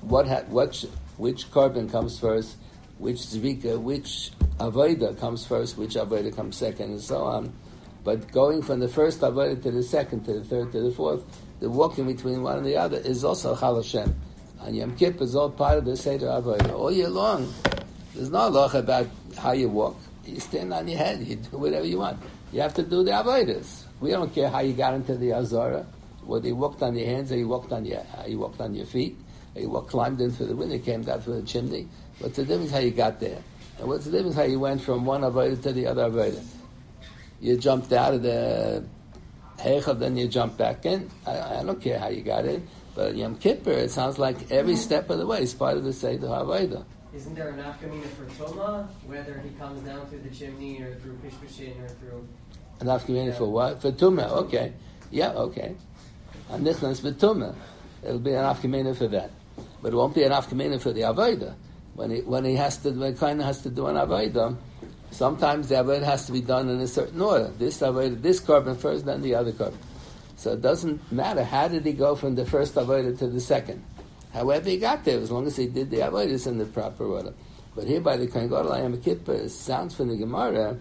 which korban comes first, which Zrika, which Avodah comes first, which Avodah comes second, and so on, but going from the first Avodah to the second, to the third, to the fourth, the walking between one and the other is also Chal Hashem. And Yom Kippur is all part of the Seder Avodah. All year long, there's no law about how you walk. You stand on your head, you do whatever you want. You have to do the Avodas. We don't care how you got into the Azara, whether you walked on your hands or you walked on your feet, or you climbed in through the window, came down through the chimney. What's the difference how you got there? And what's the difference how you went from one Avodah to the other Avodah? You jumped out of the Heichel, then you jumped back in. I don't care how you got in. But Yom Kippur, it sounds like every step of the way is part of the Seder HaAvodah. Isn't there an afkamina for Tuma, whether he comes down through the chimney or through Pishpashin or through... An afkamina for what? For Tumah, okay. Yeah, okay. And Nichnas for Tumah. It'll be an afkamina for that. But it won't be an afkamina for the Avodah. When Kohen has to do an Avodah, sometimes the Avodah has to be done in a certain order. This Avodah, this korban first, then the other korban. So it doesn't matter how did he go from the first Avodah to the second. However he got there, as long as he did the Avodas in the proper order. But here by the Kohen Gadol Yom Kippur, it sounds from the Gemara,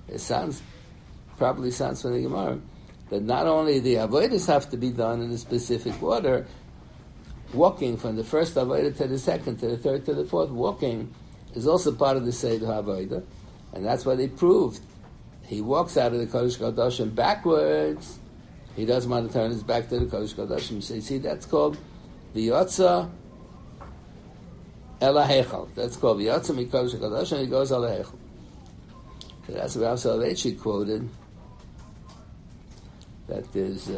probably sounds from the Gemara, that not only the Avodas have to be done in a specific order, walking from the first Avodah to the second, to the third, to the fourth, walking is also part of the Seder HaAvodah. And that's why they proved. He walks out of the Kodesh HaKadoshim backwards. He doesn't want to turn his back to the Kodesh HaKadoshim. So you see, that's called V'yotza El HaHeichel. That's called V'yotza Mikodesh HaKadoshim, he goes El HaHeichel. So that's what Rav Soloveitchik quoted. That there's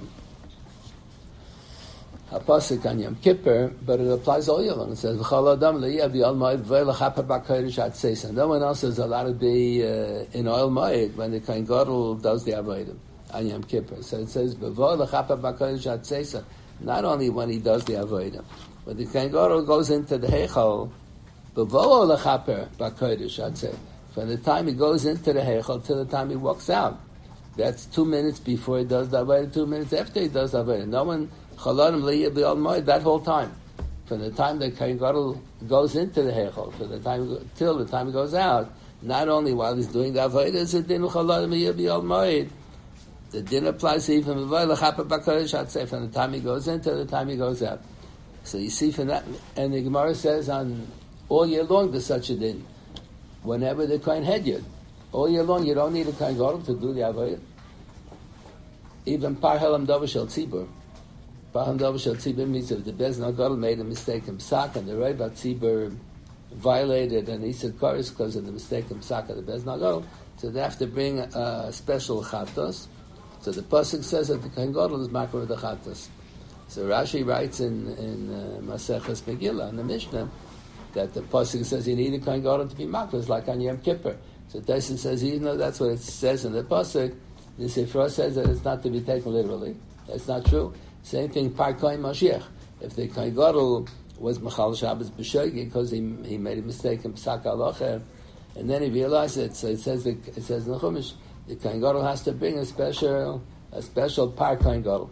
a pasuk on Yom Kippur, but it applies all year long. It says, "V'chol adam le'yav b'yol moed v'lechaper b'kodesh atzeisa." No one else is allowed to be in oil moed when the Kohen Gadol does the avodah on Yom Kippur. So it says, "B'vo lechaper b'kodesh atzeisa." Not only when he does the avodah, but the Kohen Gadol goes into the heichal, "B'vo lechaper b'kodesh atzeisa." From the time he goes into the heichal till the time he walks out, that's 2 minutes before he does the avodah, 2 minutes after he does the avodah. No one that whole time, from the time the Kohen Gadol goes into the heichal, till the time he goes out, not only while he's doing the avodah is the din chaladim b'yol moed, the din applies even from the time he goes in till the time he goes out. So you see from that, and the Gemara says on all year long there's such a din. Whenever the Kohen Hedyot, all year long you don't need a Kohen Gadol to do the avodah. Even par helam davar shel tzibur. Baham Davar Shel Tzibur means if the Bezdin HaGadol made a mistake in Psak and the Reba Tzibur violated an Isur Koros because of the mistake in Psak of the Bezdin HaGadol, so they have to bring a special Chatos. So the Pasuk says that the Kohen Gadol is makar with the Chatos. So Rashi writes in Maseches Megillah, in the Mishnah, that the Pasuk says you need a Kohen Gadol to be makar, it's like on Yom Kippur. So Tyson says, even though that's what it says in the Pasuk, the Sifra says that it's not to be taken literally. That's not true. Same thing, Par Kohen Mashiach. If the Kohen Gadol was Machal Shabbos B'Shogi because he made a mistake in Psak Halacha, And then he realized it. So it says in the Chumash, the Kohen Gadol has to bring a special par Kohen Gadol.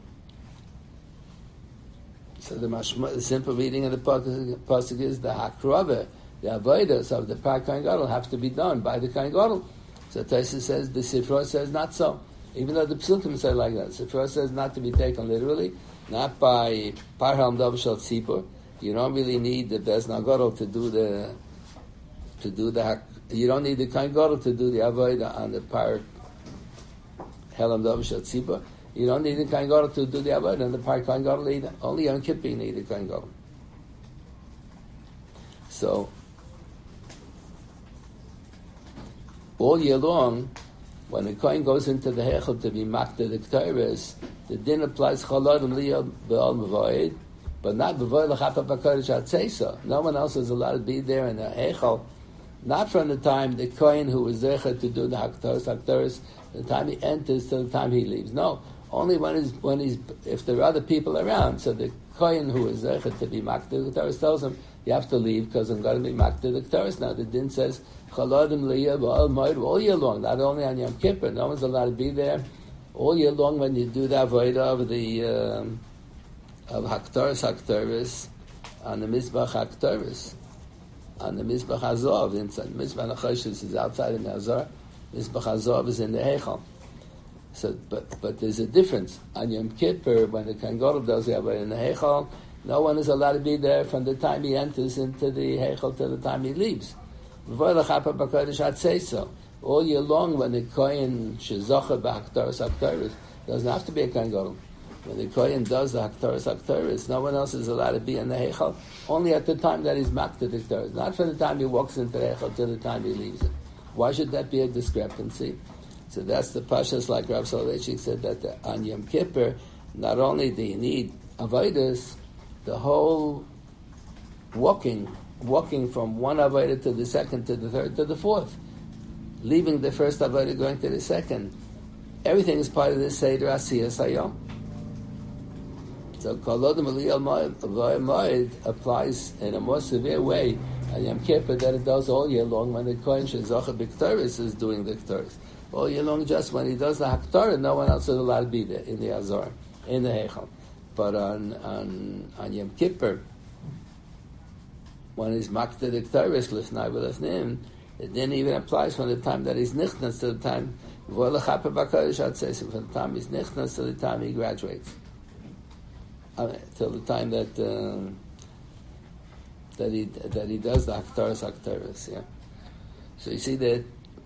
So the simple reading of the pasuk is the hakrava, the avodas of the par Kohen Gadol have to be done by the Kohen Gadol. So Tosfos says the Sifra says not so. Even though the Psukim say like that, Sifra says not to be taken literally, not by par hamdav shel tzipor. You don't really need the Bezna Gadol to do the. You don't need the Kohen Gadol to do the avodah on the par helam dav shel tzipor. You don't need the Kohen Gadol to do the avodah on the par Kohen Gadol either. Only on Kippur you need the Kohen Gadol. So all year long, when the Kohen goes into the Heichel to be makta the Ketores, the din applies chaladim liyah be'al mevayid, but not b'voy l'chapa b'kodesh hatzeisa. No one else is allowed to be there in the Heichel, not from the time the Kohen who was zecher to do the Haktoros, the time he enters to the time he leaves. No, only when he's if there are other people around. So the Kohen who is zecher to be makta the Ketores tells him, you have to leave because I'm going to be makta the Ketores. Now the din says, chaladim liyah b'al moed all year long, not only on Yom Kippur. No one's allowed to be there all year long when you do the avodah of the of Haktoros on the Mizbach Haktoros, on the Mizbach Hazov inside. Mizbach Nachoshes is outside in the Hazor. Mizbach Hazov is in the Heichal. So, but there's a difference. On Yom Kippur, when the Kohen Gadol does the avodah in the Heichal, no one is allowed to be there from the time he enters into the Heichal to the time he leaves. All year long, when the Kohen shezocha b'Haktoros doesn't have to be a Kohen Gadol. When the Kohen does the Haktoros, no one else is allowed to be in the Heichal, only at the time that he's makta the Haktoros, not from the time he walks into the Heichal to the time he leaves it. Why should that be a discrepancy? So that's the pashas, like Rav Soloveitchik said, that on Yom Kippur, not only do you need avodas, the whole walking from one avodah to the second, to the third, to the fourth, leaving the first avodah, going to the second, everything is part of the Seder Asiyas Hayom. So Kolodim Aliyah Moed applies in a more severe way on Yom Kippur than it does all year long when the Kohen Shezocha B'Ktoris is doing the Ktoris. All year long, just when he does the Haktorah, no one else is allowed to be there in the Azor, in the Heichal. But on Yom Kippur, when he's makta the Ktoris Lifnai V'Lifnim, it then even applies from the time that he's nichnas to the time from the time he's nichnas to the time he graduates. Till the time that he does the Haktoros, yeah. So you see that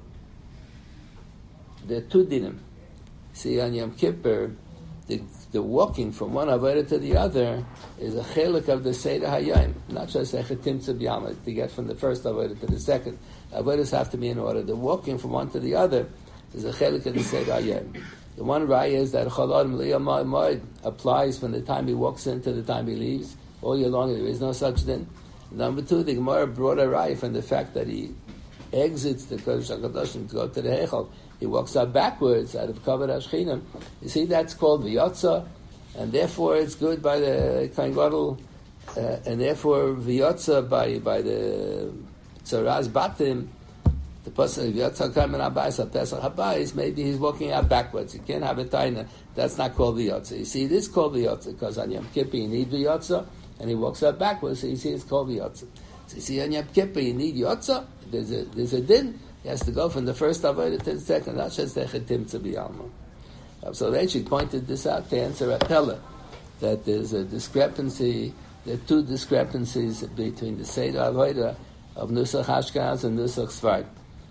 there are two dinim. See, on Yom Kippur, the walking from one avodah to the other is a chelik of the Seder Hayom, not just a chetimtza b'yama to get from the first avodah to the second. Avodas have to be in order. The walking from one to the other is a chelik of the Seder Hayom. The one raya is that chaladim liyah moed applies from the time he walks in to the time he leaves. All year long, there is no such thing. Number two, the Gemara brought a raya from the fact that he exits the Kodesh HaKadoshim to go to the Heichal. He walks out backwards out of Kavod HaShechinah. You see, that's called V'yotza, and therefore it's good by the Kohen Gadol, and therefore V'yotza by the Tzaraz Batim, the person V'yotza Kamen Habayis, HaPesach Habayis, maybe he's walking out backwards. You can't have a taina. That's not called V'yotza. You see, this is called V'yotza, because on Yom Kippur you need V'yotza, and he walks out backwards, so you see it's called V'yotza. So you see, on Yom Kippur you need Yotza, there's a din. He has to go from the first avodah to the second. Not just the chetimtza b'yalma. So they actually pointed this out to answer Apella, that there's a discrepancy. There are two discrepancies between the Seder avodah of Nusach Ashkenaz and Nusach Sfard.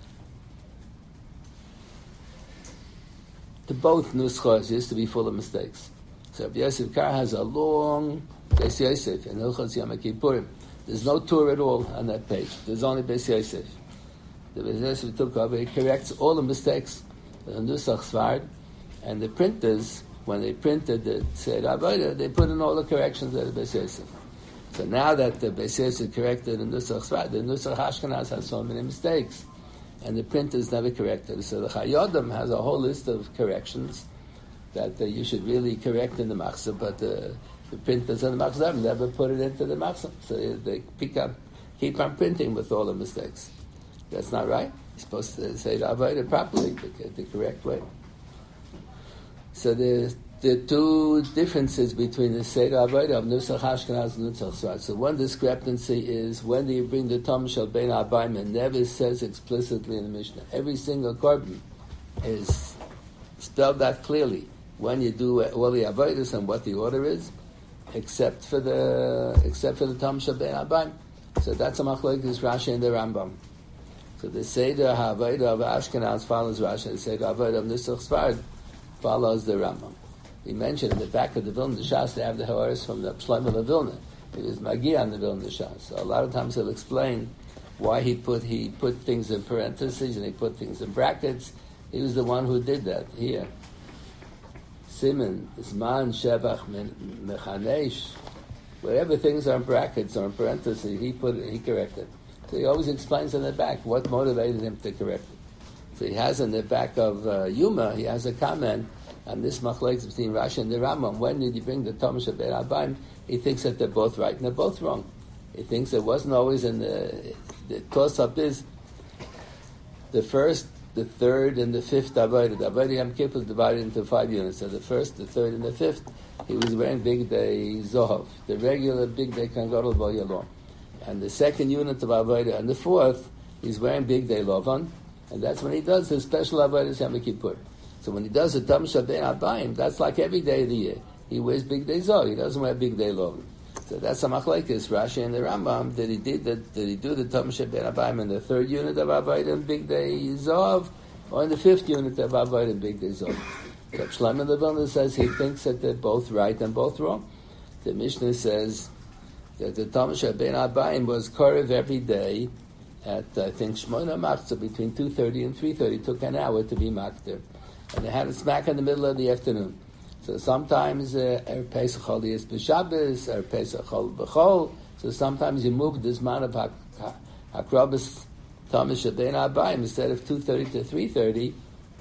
The both nuschos used to be full of mistakes. So Rabbi Yosef Kar has a long Beis Yosef in Hilchos Yom Kippurim. There's no tour at all on that page. There's only Beis Yosef. The Beis Yosef took over, it corrects all the mistakes in Nusach Sfard, and the printers, when they printed the Seder Avodah, they put in all the corrections of the Beis Yosef. So now that the Beis Yosef corrected the Nusach Sfard, the Nusach Ashkenaz has so many mistakes, and the printers never corrected it. So the Chayodim has a whole list of corrections that you should really correct in the Machzor, but the printers and the Machzor never put it into the Machzor. So they keep on printing with all the mistakes. That's not right. He's supposed to say the avodah properly, the correct way. So the two differences between the Seder Avodah of Nusach Ashkenaz and Nusach Sfard. So one discrepancy is when do you bring the Tom Shel Bein Abayim? It never says explicitly in the Mishnah. Every single korban is spelled out clearly when you do all the avodas and what the order is, except for the Tom Shel Bein Abayim. So that's a machlokes Rashi and the Rambam. So the Seder Avodah of Ashkenaz follows Rashi. The Seder Avodah of Nusach Sfard follows the Rambam. We mentioned in the back of the Vilna Shas they have the Haoris from the Shlomo of Vilna. It is Magi on the Vilna Shas. So a lot of times he'll explain why he put things in parentheses and he put things in brackets. He was the one who did that here. Siman, Zman, Shevach, Mechanesh, whatever things are in brackets or in parentheses, he corrected. So he always explains in the back what motivated him to correct it. So he has in the back of Yuma, he has a comment on this machlokes between Rashi and the Rambam. When did you bring the Tom Shel Bein Abayim? He thinks that they're both right and they're both wrong. He thinks it wasn't always in the toss-up is the first, the third, and the fifth avodah. The avodah Yom Kippur is divided into 5 units. So the first, the third, and the fifth, he was wearing Big Day Zohav, the regular Big Day Kangadol Boyalom. And the second unit of avodah, and the fourth, he's wearing Big Day Lovan, and that's when he does his special avodah Yom Kippur. So when he does the Tom Shel Bein Abayim, that's like every day of the year. He wears Big Day Zohav. He doesn't wear Big Day Lovan. So that's a machlokes Rashi and the Rambam. Did he do the Tom Shel Bein Abayim in the third unit of avodah and Big Day Zohav, or in the fifth unit of avodah and Big Day Zohav? So Shlomo the Vilna says he thinks that they're both right and both wrong. The Mishnah says that the Tom Shel Bein Abayim was korev every day at, I think, Shmona Machzor, between 2:30 and 3:30. It took an hour to be makter. And they had it smack in the middle of the afternoon. So sometimes Erev Pesach Chol is b'Shabbos, Erev Pesach Chol b'Chol. So sometimes you move the Zman of Hakrabas Tom Shel Bein Abayim instead of 2:30 to 3:30,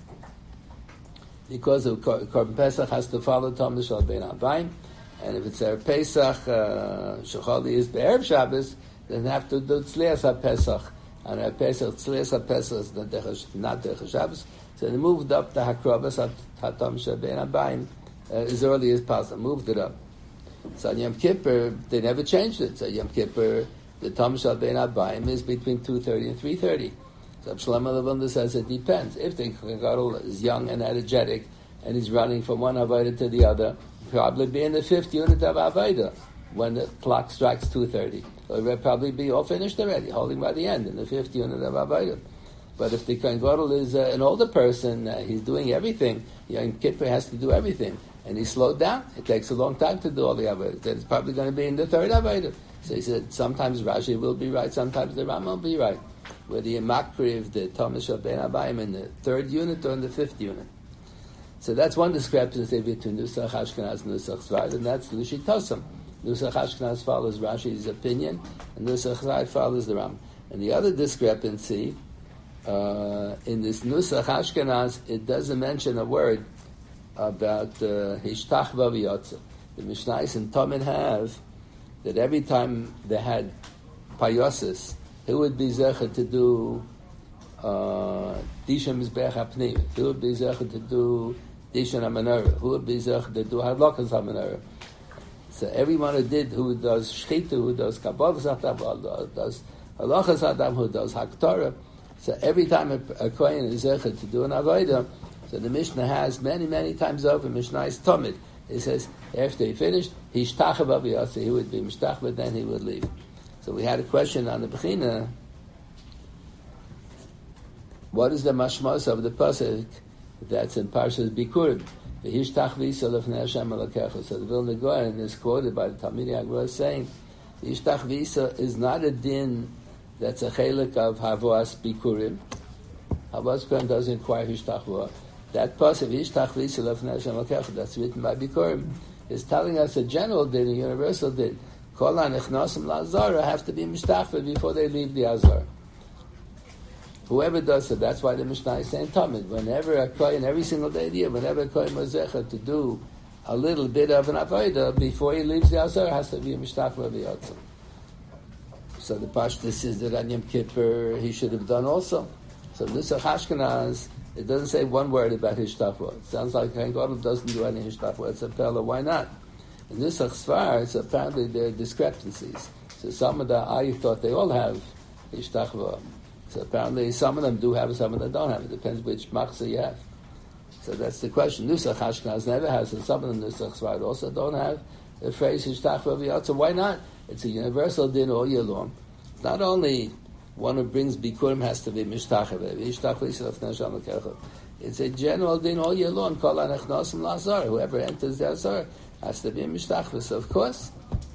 because the Korban Pesach has to follow Tom Shel Bein Abayim. And if it's Erev Pesach, Shecholi is Be'erev Shabbos, then they have to do Tzlias HaPesach. And Erev Pesach, Tzlias HaPesach is not Derech Shabbos. So they moved up the Hakrabas Tom Shel Bein Abayim as early as possible, moved it up. So on Yom Kippur, they never changed it. So Yom Kippur, the Tom Shel Bein Abayim is between 2:30 and 3:30. So Shlomo the Vilna says it depends. If the Gadol is young and energetic and he's running from one avodah to the other, probably be in the fifth unit of avodah when the clock strikes 2:30. Or he'll probably be all finished already, holding by the end in the fifth unit of avodah. But if the Kohen Gadol is an older person, he's doing everything. Yom Kippur has to do everything, and he's slowed down. It takes a long time to do all the avodah. Then it's probably going to be in the third avodah. So he said sometimes Rashi will be right, sometimes the Rambam will be right. Whether you makriv the Tom Shel Bein Abayim in the third unit or in the fifth unit. So that's one discrepancy between Nusach Ashkenaz and Nusach Sfard, and that's Lushi Tosam. Nusach Ashkenaz follows Rashi's opinion, and Nusach Sfard follows the Rambam. And the other discrepancy in this Nusach Ashkenaz, it doesn't mention a word about Hishtach V'Yotze. The Mishnayos and Talmud have that every time they had Payosis, who would be zecher to do Disha Mizbeach HaPnim? Who would be zecher to do Disha HaMenorah? Who would be zecher to do Hadlakas HaMenorah? So everyone who does Shchita, who does Kabbalah Adam, who does Halachas Adam, who does Haktorah. So every time a Kohen is zecher to do an Avodah, so the Mishnah has many times over, Mishnah is Talmud. It says, after he finished, Hishtach V'Yotze, he would be Mishtach, but then he would leave. So we had a question on the Bechina. What is the mashmos of the pasuk that's in Parshas Bikurim? V'hishtach v'isa lefnei Hashem Elokecha. So the Vilna Gaon is quoted by the Talmidei Agros saying, V'hishtach v'isa is not a din that's a chelik of Havos Bikurim. Havos Bikurim doesn't require Hishtach v'ah. That pasuk V'hishtach v'isa lefnei Hashem Elokecha that's written by Bikurim is telling us a general din, a universal din. Kol ha'nechnasim la'azara have to be mishtachva before they leave the azar. Whoever does so, that's why the Mishnah is saying Talmud. Whenever a Kohen, every single day of the year, whenever a Kohen was zecher to do a little bit of an avodah before he leaves the azar, has to be a mishtachva v'yotze. So the Pashtus is that on Yom Kippur he should have done also. So Nusach Ashkenaz, it doesn't say one word about Hishtachva. It sounds like Kohen Gadol doesn't do any Hishtachva. It's a Pella. Why not? In Nusach Sfar, so apparently there are discrepancies. So some of the Ayi thought they all have Hishtachva. So apparently some of them do have it, some of them don't have it. It depends which Machzah you have. So that's the question. Nusach Ashkenaz never has, and some of them Nusach Sfar also don't have the phrase Hishtachva V'yatza. Why not? It's a universal din all year long. Not only one who brings Bikurim has to be Mishtachva. It's a general din all year long. Kol anechnosim lazar. Whoever enters the azar has to be Mishtachva. So of course,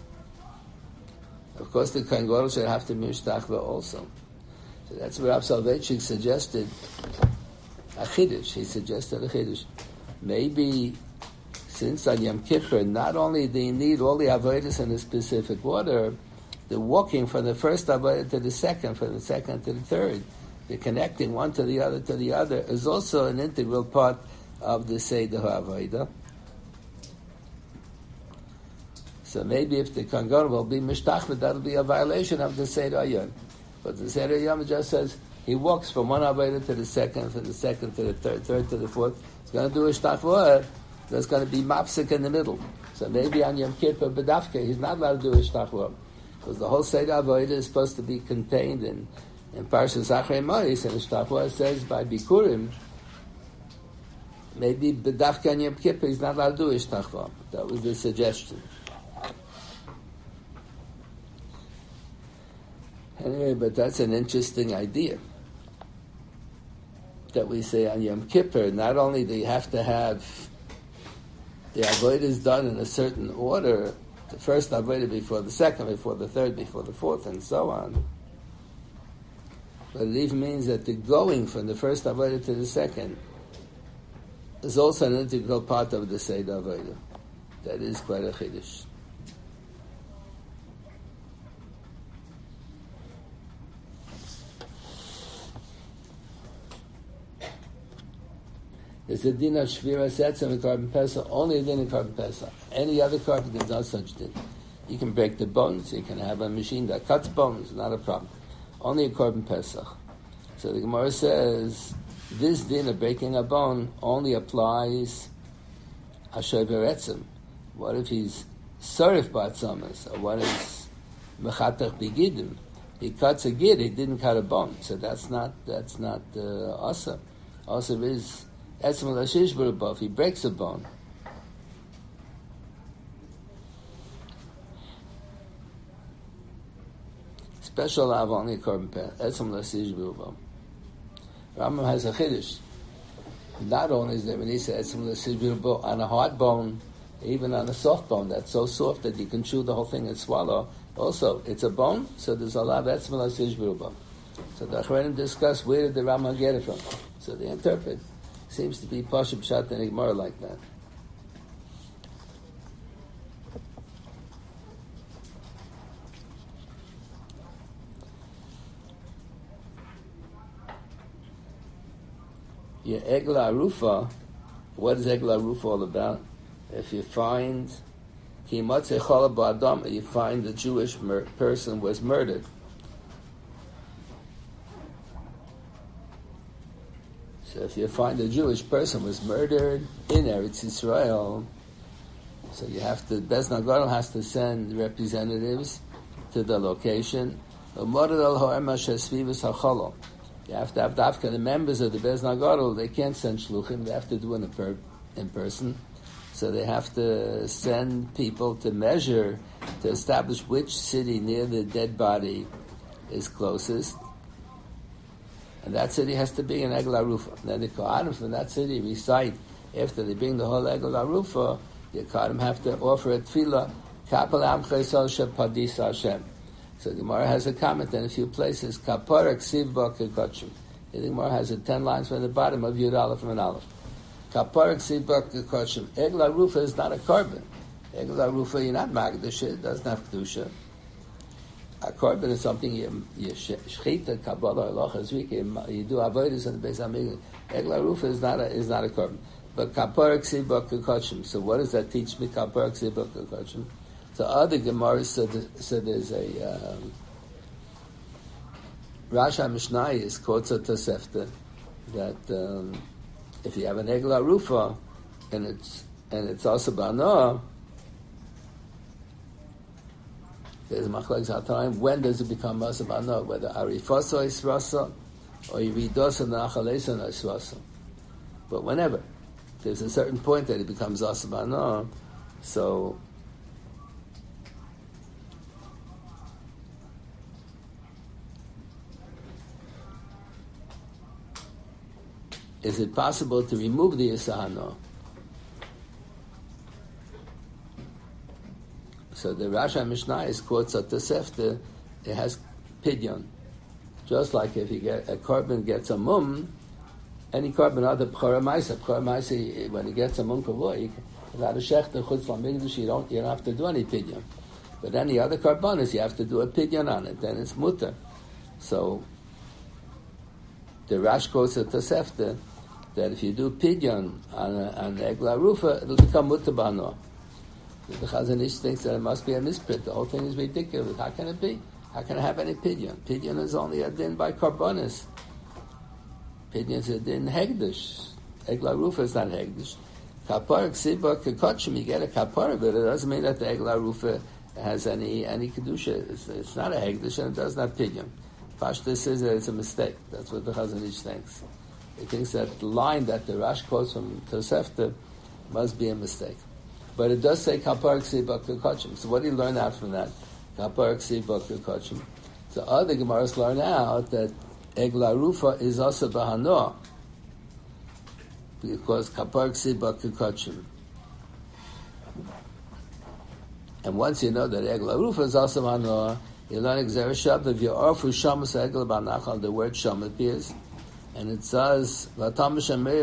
the Kohen Gadol should have to be Mishtachva also. So that's where Rav Soloveitchik suggested a chiddush. He suggested a chiddush. Maybe since on Yom Kippur, not only do you need all the avodas in a specific order, the walking from the first avodah to the second, from the second to the third, the connecting one to the other is also an integral part of the Seder HaAvodah. So maybe if the Kohen Gadol will be mishtachva, that'll be a violation of the Seder Hayom. But the Seder Hayom just says he walks from one avodah to the second, from the second to the third to the fourth. He's going to do a shtachva. There's going to be mapsik in the middle. So maybe on Yom Kippur, B'dafke, he's not allowed to do a shtachva. Because the whole Seder Avodah is supposed to be contained in Parshas Achrei Ma'is, and the shtachva says by Bikurim, maybe B'dafke on Yom Kippur, he's not allowed to do a shtachva. That was the suggestion. Anyway, but that's an interesting idea. That we say on Yom Kippur, not only do you have to have the avodah is done in a certain order, the first avodah before the second, before the third, before the fourth, and so on. But it even means that the going from the first avodah to the second is also an integral part of the Seder Avodah. That is quite a chiddush. There's a din of Shvira Setzim and Carbon Pesach, only a din of Carbon Pesach. Any other carbon, there's no such din. You can break the bones, you can have a machine that cuts bones, not a problem. Only a Carbon Pesach. So the Gemara says, this din of breaking a bone only applies Asher Beretzim. What if he's Sarif Batzamas, or what is Mechatach Begidim? He cuts a gid, he didn't cut a bone. So that's not Asa. Asa is if he breaks a bone. Special lav only a carbon path. Rambam has a chiddush. Not only is there when he says on a hard bone, even on a soft bone that's so soft that you can chew the whole thing and swallow. Also, it's a bone, so there's a lot of etzim l'sishbirubah. So the Achronim discuss where did the Rambam get it from. So they interpret. Seems to be Pasha Pshat and Igmar like that. Yeah, Egla Arufa, what is Egla Arufa all about? If you find you find the Jewish person was murdered. So if you find a Jewish person was murdered in Eretz Yisrael, so you have to, Beis Nagadol has to send representatives to the location. You have to have dafka, the members of the Beis Nagadol, they can't send shluchim, they have to do it in person. So they have to send people to measure, to establish which city near the dead body is closest. And that city has to be in Egel Arufa. Then the Kohanim from that city recite, after they bring the whole Egel Arufa, the Kohanim have to offer a tefillah, Kapel Am Chesol Shepadis Hashem. So the Gemara has a comment in a few places, Kaparak Sivba Kekotchim. The Gemara has 10 lines from the bottom of Yud Aleph and Aleph. Kaparak Sivba Kekotchim. Egel Arufa is not a carbon. Egel Arufa, you're not Magdash, it doesn't have Kedusha. A korban is something you shechita, Kabbalah, Halacha, Zrika, you do avodas in the Beis Hamikdash. Egel Arufa is not a korban. But Kaparak Sibak Kekotchim. So what does that teach me? Kaparak Sibak Kekotchim. So other Gemaras said there's a Rasha Mishnayis quotes a Tosefta that if you have an Egla Rufa and it's also Bana, there's machlokes al time. When does it become Asa Bana? Whether Arifaso is Rasa or Yiridosa Nachalesa is Rasa. But whenever there's a certain point that it becomes Asa Bana, so is it possible to remove the Isahana? So the Rasha Mishnayis quotes at the Sefta, it has pidyon. Just like if you get a carbon gets a mum, any carbon other B'chara when he gets a mum kavoi, without a shechter chutz lamigdash, you don't have to do any pidyon. But any other carbonis, you have to do a pidyon on it, then it's mutter. So the Rash quotes at the Sefta that if you do pidyon on Egla Rufa, it'll become mutter b'ano. The Chazon Ish thinks that it must be a misprint. The whole thing is ridiculous. How can it be? How can I have any pidyon? Pidyon is only a din by karbonis. Pidyon is a din hegdish. Egla Rufa is not hegdish. Kapar ksiba kekochim, you get a kapara, but it doesn't mean that the Egla Rufa has any kedusha. It's not a hegdish and it does not pidyon. Pashta says that it's a mistake. That's what the Chazon Ish thinks. He thinks that the line that the Rash quotes from Tosefta must be a mistake. But it does say kapar ksiba kekochim. So what do you learn out from that? Kapar ksiba kekochim. So other Gemaras learn out that Egla Rufa is also bahanoah, because kapar ksiba kekochim. And once you know that Egla Rufa is also bahanoah, you learn Gzera Shav, if you're orfu shamas Egla banachal, the word sham appears. And it says, when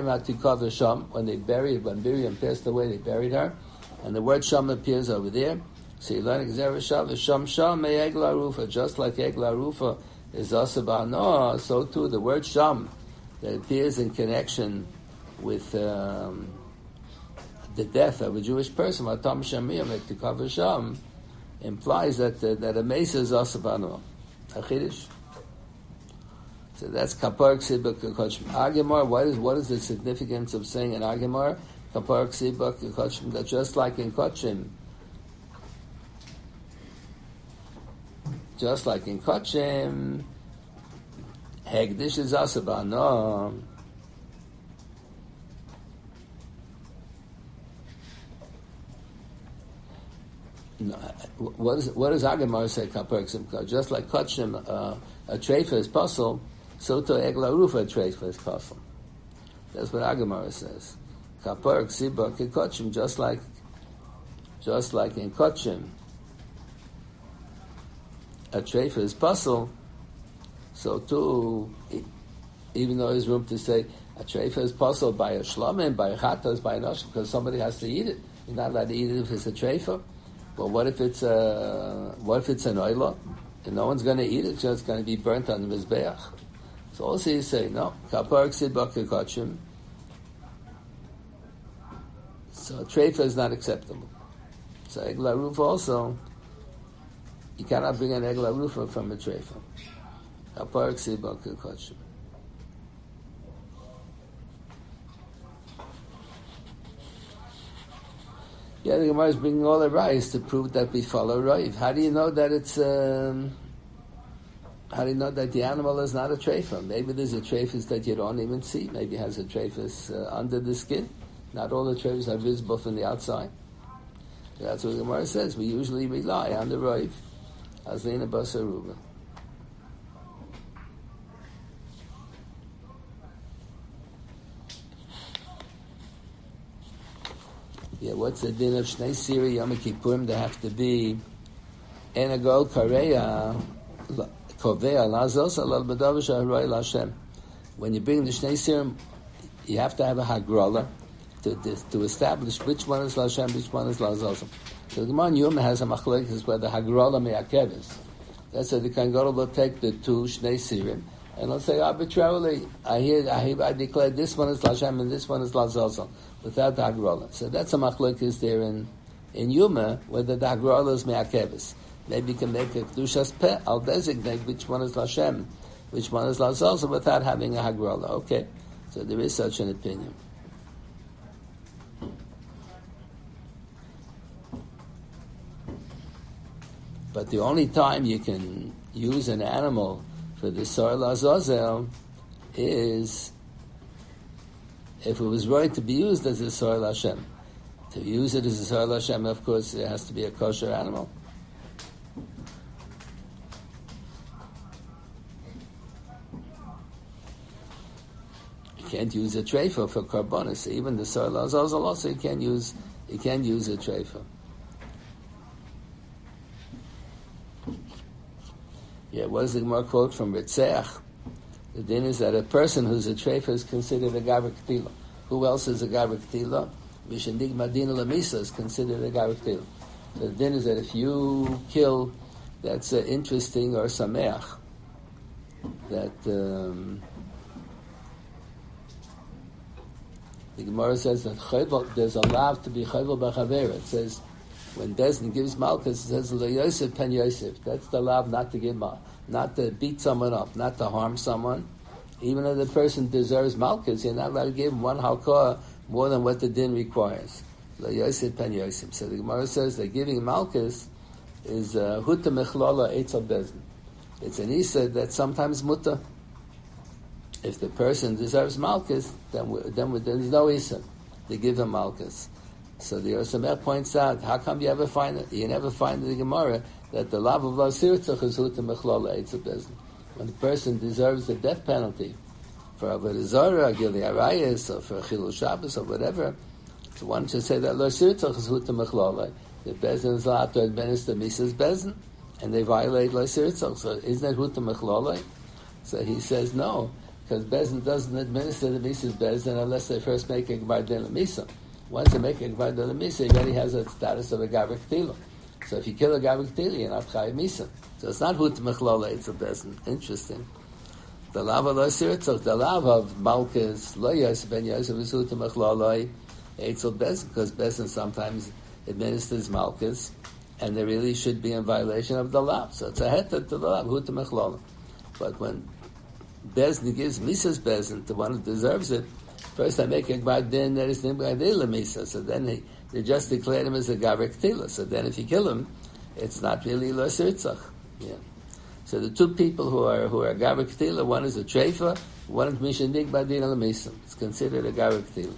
Miriam passed away, they buried her. And the word Sham appears over there. So you learn Gzera Sham Sham Egla Rufa. Just like Egla Rufa is also Ba'anoah, so too the word Sham that appears in connection with the death of a Jewish person, Vatam Shem Miriam Tikava Sham, implies that a Mesa is also Ba'anoah. A Chiddush. So that's kapar ksiba kekochim. Agemar, what is the significance of saying in Agemar kapar ksiba kekochim? That just like in kochim, hegdish is asaba. No. No, what does Agemar say kapar ksiba? Just like kochim, a treifa is puzzle. So to Egla Rufa treifa is puzzle. That's what Agemara says. Kapar ksiba kekochim, just like in kochim, a treifa is puzzle. So too, even though there's room to say a treifa is puzzle by a shlamim, by a chatas, by a nosh, because somebody has to eat it. You're not allowed to eat it if it's a treifa. But what if it's an oila and no one's going to eat it? It's just going to be burnt on the mizbeach. So also you say, no, kapar ksiba kekochim. So treifa is not acceptable. So Egla Rufa also, you cannot bring an Egla Rufa from a treifa. Kapar ksiba kekochim. Yeah, the Gemara is bringing all the rice to prove that we follow Rav. How do you know that it's? How do you know that the animal is not a treifa? Maybe there's a treifas that you don't even see. Maybe it has a treifas under the skin. Not all the treifas are visible from the outside. That's what the Gemara says. We usually rely on the Rav, Azlina Basaruba. Yeah, what's the din of Shnei Siri Yom Kippurim? They have to be Enagol Kareya Kovea Lazos Alal B'Davish Ahroi Lashem. When you bring the Shnei Sirim, you have to have a Hagrola to establish which one is Lashem, which one is Lazos. So the Gemara in Yom has a machlekes where the Hagrola Me'akeves. That's why the Kangaroo will take the two Shnei Sirim and let's say arbitrarily, I declare this one is Lashem and this one is Lazos, without the Hagrola. So that's a machlekes there in Yuma, whether the Hagrola is Me'akeves. Maybe you can make a Kedushas Peh, I'll designate which one is Lashem which one is lazazel without having a hagrala. Okay, so there is such an opinion. But the only time you can use an animal for the Sar Lazazel is if it was right to be used as a Sar Lashem. To use it as a Sar Lashem, of course, it has to be a kosher animal. You can't use a treifa for karbonis. Even the Sar Lazazel also you can't use a treifa. Yeah, what does the Gemara quote from Ritzeach? The din is that a person who's a treifa is considered a gaber ketila. Who else is a gaber ketila? Mishendig Madina Lamisa is considered a gaber ketila. So the din is that if you kill, that's interesting or sameach. That the Gemara says that there's allowed to be chayvel b'chavera. It says when Bezdin gives malchus, it says lo Yosef pen Yosef. That's the lav not to give malchus, not to beat someone up, not to harm someone. Even if the person deserves malchus, you're not allowed to give him one halakah more than what the din requires. Lo Yosef pen Yosef. So the Gemara says that giving malchus is huta mechlala eitzel Bezdin. It's an isa that sometimes muta. If the person deserves malchus, then there's no isa to give him malchus. So the Yosemite points out, how come you never find in the Gemara that the lav of Lasirtzach is huta mechlala eitzel Bezdin. When the person deserves the death penalty for Avodah Zarah, Gili Arayis, or for Chilul Shabbos, or whatever, so one should say that Lasirtzach is huta mechlala. The Bezdin is allowed to administer Mises Bezdin, and they violate Lasirtzach. So isn't that huta mechlala? So he says no, because Bezdin doesn't administer the Mises Bezdin unless they first make a Gbar Din L'Misa. Once they make a Gvar Din L'Misa, he already has a status of a Gaber Ketila. So if you kill a Gaber Ketila, you're not Chayiv Misa. So it's not Hut Mechlala, it's a Bezdin. Interesting. The lav of Lasirtzach, the lav of Malchus, Lo Yosef ben Yosef is Hut Mechlala, Eitzel Bezdin, because Bezdin sometimes administers Malchus, and they really should be in violation of the lav. So it's a heta to the lav, Hut Mechlala. But when Bezdin gives Misa's Bezdin to one who deserves it, first I make a Gvar Din that is Nimgar Dei Misa. So then they just declare him as a Gaber Ketila. So then if you kill him, it's not really Lo Sirtzach. Yeah. So the two people who are Gaber Ketila, one is a Treifa, one is Mishendig Badin Al Misa. It's considered a Gaber Ketila.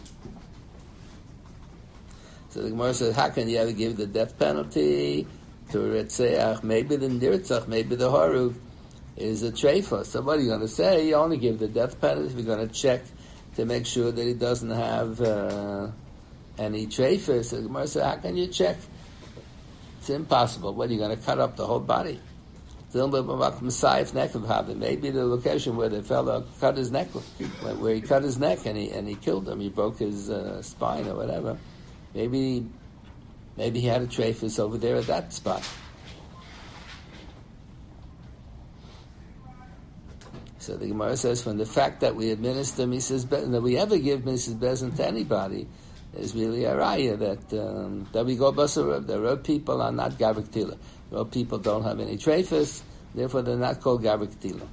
So the Gemara says, how can you ever give the death penalty to a Retzeach? Maybe the Nirtzach, maybe the Harug is a Treifa. So what are you going to say? You only give the death penalty if you're going to check to make sure that he doesn't have any treifas. So the Gemara said, how can you check? It's impossible. What, are you going to cut up the whole body? Maybe the location where the fellow cut his neck, where he cut his neck and he killed him, he broke his spine or whatever. Maybe he had a treifas over there at that spot. So the Gemara says, from the fact that we administer Mises Bezdin, that we ever give Mises Bezdin to anybody, is really a raya that we go basar. The road people are not Gaber Ketila. Road people don't have any treifas, therefore they're not called Gaber Ketila.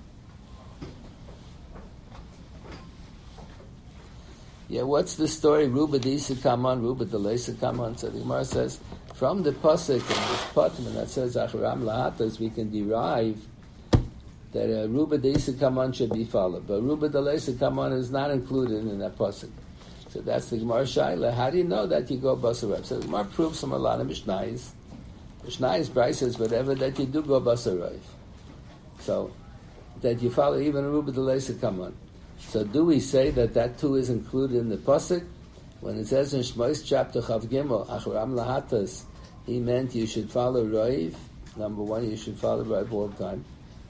Yeah, what's the story? Ruba Disa come on, Ruba Delesa come on. So the Gemara says, from the pasuk and this patman that says Acharam Lahatas, we can derive that Ruba Deisa Kaman should be followed. But Ruba Delesa Kaman is not included in that pasuk. So that's the Gemara Shaila. How do you know that you go Basarab? So the Gemara proves from a lot of Mishnayos. Mishnayos Bryce says whatever that you do go Basarab. So that you follow even Ruba Delesa Kaman. So do we say that too is included in the pasuk? When it says in Shmos chapter Chav Gimel, Acharam Lahatas, he meant you should follow Roiv. Number one, you should follow Roiv all the time.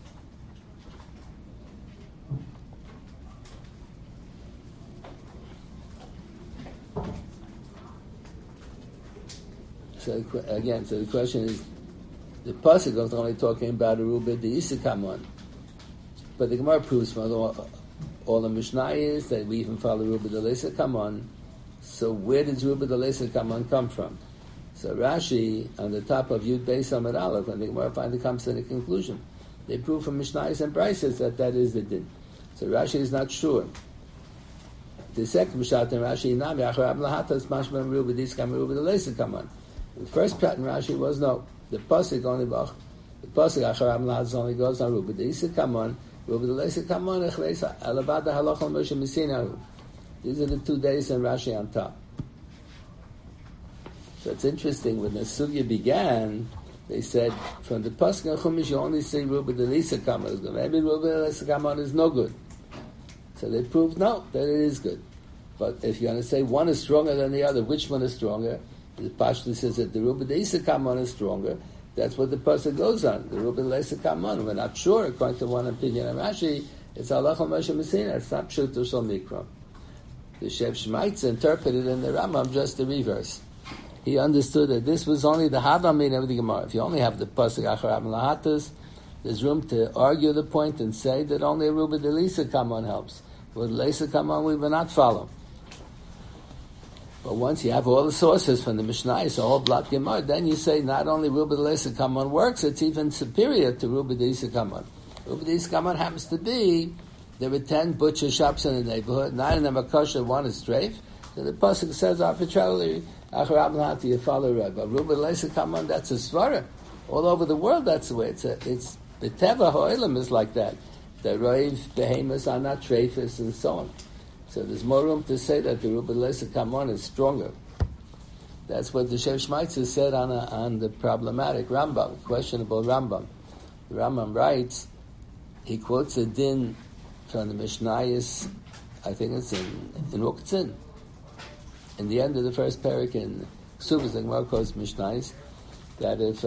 So the question is, the pasuk is only talking about a Ruba Deisa Kaman, but the Gemara proves from all the Mishnayos that we even follow Ruba Delesa Kaman. So where does Ruba Delesa Kaman come from? So Rashi on the top of Yud Beis Amud Aleph, and the Gemara finally comes to the conclusion They prove from Mishnayos and Braisos that is the din. So Rashi is not sure. The second Pshat in Rashi, Nami Acharab Lahatas Mashma Meruba Diskam Meruba the Leisa Kaman. The first Pshat in Rashi was no. The pasuk only bach. The pasuk Acharab Lahatas only goes on Ruba Diisa Kaman, Ruba the Leisa Kaman, Echlesa Alabada Halach Al Moshe Misinahu. These are the 2 days in Rashi on top. So it's interesting, when the sugya began, they said, from the pasuk and Chumash, you only say Ruba the Leisa Kaman is good. Maybe Ruba the Leisa Kaman is no good. So they proved no, that it is good. But if you're going to say one is stronger than the other, which one is stronger? The Pashto says that the Ruba the Leisa Kaman is stronger. That's what the pasuk goes on. The Ruba the Leisa Kaman. We're not sure, according to one opinion of Rashi, it's Halach Al Moshe Messina. It's not Pshuto Shel Mikra. The Shev Shmaitz interpreted in the Rambam just the reverse. He understood that this was only the Havamina of the Gemara. If you only have the pasuk Acharab Lahatas, there's room to argue the point and say that only a Ruba the Leisa Kaman helps. With Leisa Kaman, we will not follow. But once you have all the sources from the Mishnah, so all Blat Gemara, then you say not only Ruba the Leisa Kaman works, it's even superior to Ruba the Leisa Kaman. Ruba the Leisa Kaman happens to be, there were 10 butcher shops in the neighborhood, 9 of them are kosher, 1 is streif. So the pasuk says arbitrarily, Acharab Lahati, you follow Reb. But Ruba the Leisa Kaman, that's a svara. All over the world, that's the way. It's the Teva Ha'olam is like that. The Roiv, Behemoths are not treifus, and so on. So there's more room to say that the Ruba the Leisa Kaman is stronger. That's what the Shev Shmaitzer said on the problematic Rambam, questionable Rambam. The Rambam writes, he quotes a din from the Mishnayos, I think it's in Uktzin. In the end of the first parak in Ksubas, the Gemara quotes Mishnayos, that if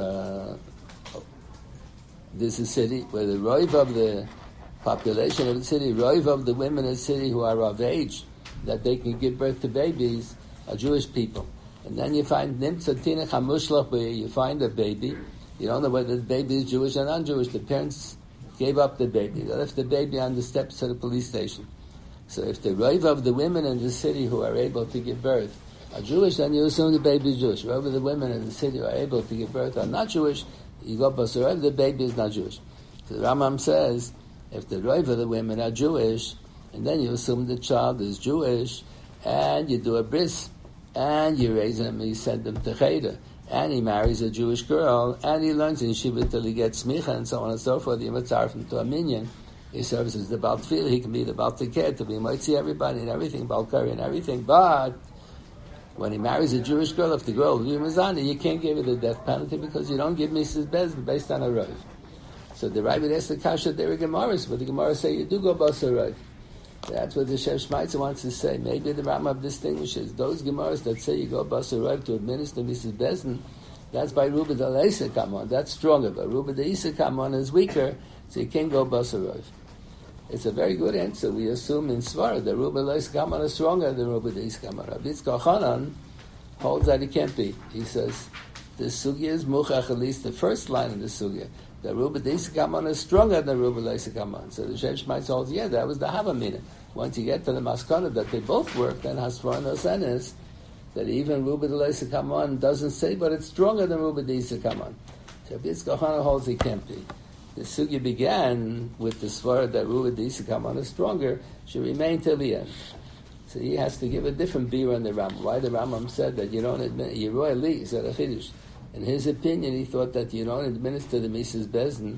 there's a city where the Roiv of the population of the city, Roiv of the women in the city who are of age, that they can give birth to babies, are Jewish people. And then you find Nimtza Tinech HaMushlach, where you find a baby, you don't know whether the baby is Jewish or non-Jewish. The parents gave up the baby. They left the baby on the steps of the police station. So if the Roiv of the women in the city who are able to give birth are Jewish, then you assume the baby is Jewish. Roiv of the women in the city who are able to give birth are not Jewish, you go Basar, the baby is not Jewish. So the Rambam says, if the Roiv of the women are Jewish, and then you assume the child is Jewish, and you do a bris, and you raise him, you send him to Cheder, and he marries a Jewish girl, and he learns in Yeshiva till he gets smicha, and so on and so forth, you mitzarf him to a minyan, he serves as the Baal Tefillah, he can be the Baal Tekeh, to be Moitzi everybody and everything, Baal Kari and everything, but when he marries a Jewish girl, if the girl is Mizani, you can't give her the death penalty because you don't give Mrs. Bezin based on a Roiv. So the Rabbi asked the Kasha, there are Gemaras, but the Gemara say you do go Basar Roiv. That's what the Shev Shmaitzer wants to say. Maybe the Rambam distinguishes those Gemaras that say you go Basar Roiv to administer Mrs. Bezin, that's by Ruba the Leisa Kaman, that's stronger, but Ruba the Isa Kaman is weaker, so you can't go Basar Roiv. It's a very good answer. We assume in Svara that Ruba the Leisa Kaman is stronger than Ruba the Isa Kaman. Rabbi Yitzchak Hanan holds that it can't be. He says, the Sugya is Muchach, at least the first line of the Sugya. The Ruba the Isa Kaman is stronger than Ruba the Leisa Kaman. So the Shev Shmaitz holds, yeah, that was the Havamina. Once you get to the Maskana that they both work, then Hasvar no Senes, that even Ruba the Leisa Kaman doesn't say, but it's stronger than Ruba the Isa Kaman. So Yitzchak Hanan holds it can't be. The Sugya began with the Svara that Ruba the Isa Kaman is stronger, should remain till the end. So he has to give a different beer on the Rambam. Why the Rambam said that you don't admit, Yeroy Li said a Chiddush. In his opinion, he thought that you don't administer the Mrs. Bezin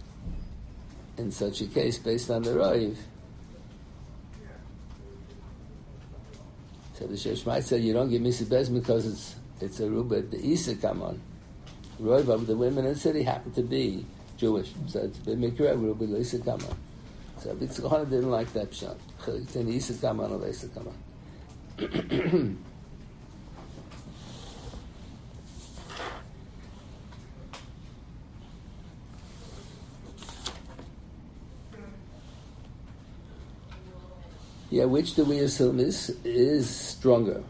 in such a case based on the Roiv. So the Shev Shmaitzer said you don't give Mrs. Bezin because it's a Ruba the Isa Kaman. Roiv of the women in the city happen to be Jewish. So it's B'mikra Ruba the Isa Kaman. So Yitzchak Hanan didn't like that pshat. It's an Isa Kaman or Isa Kaman. Yeah, which do we assume is stronger?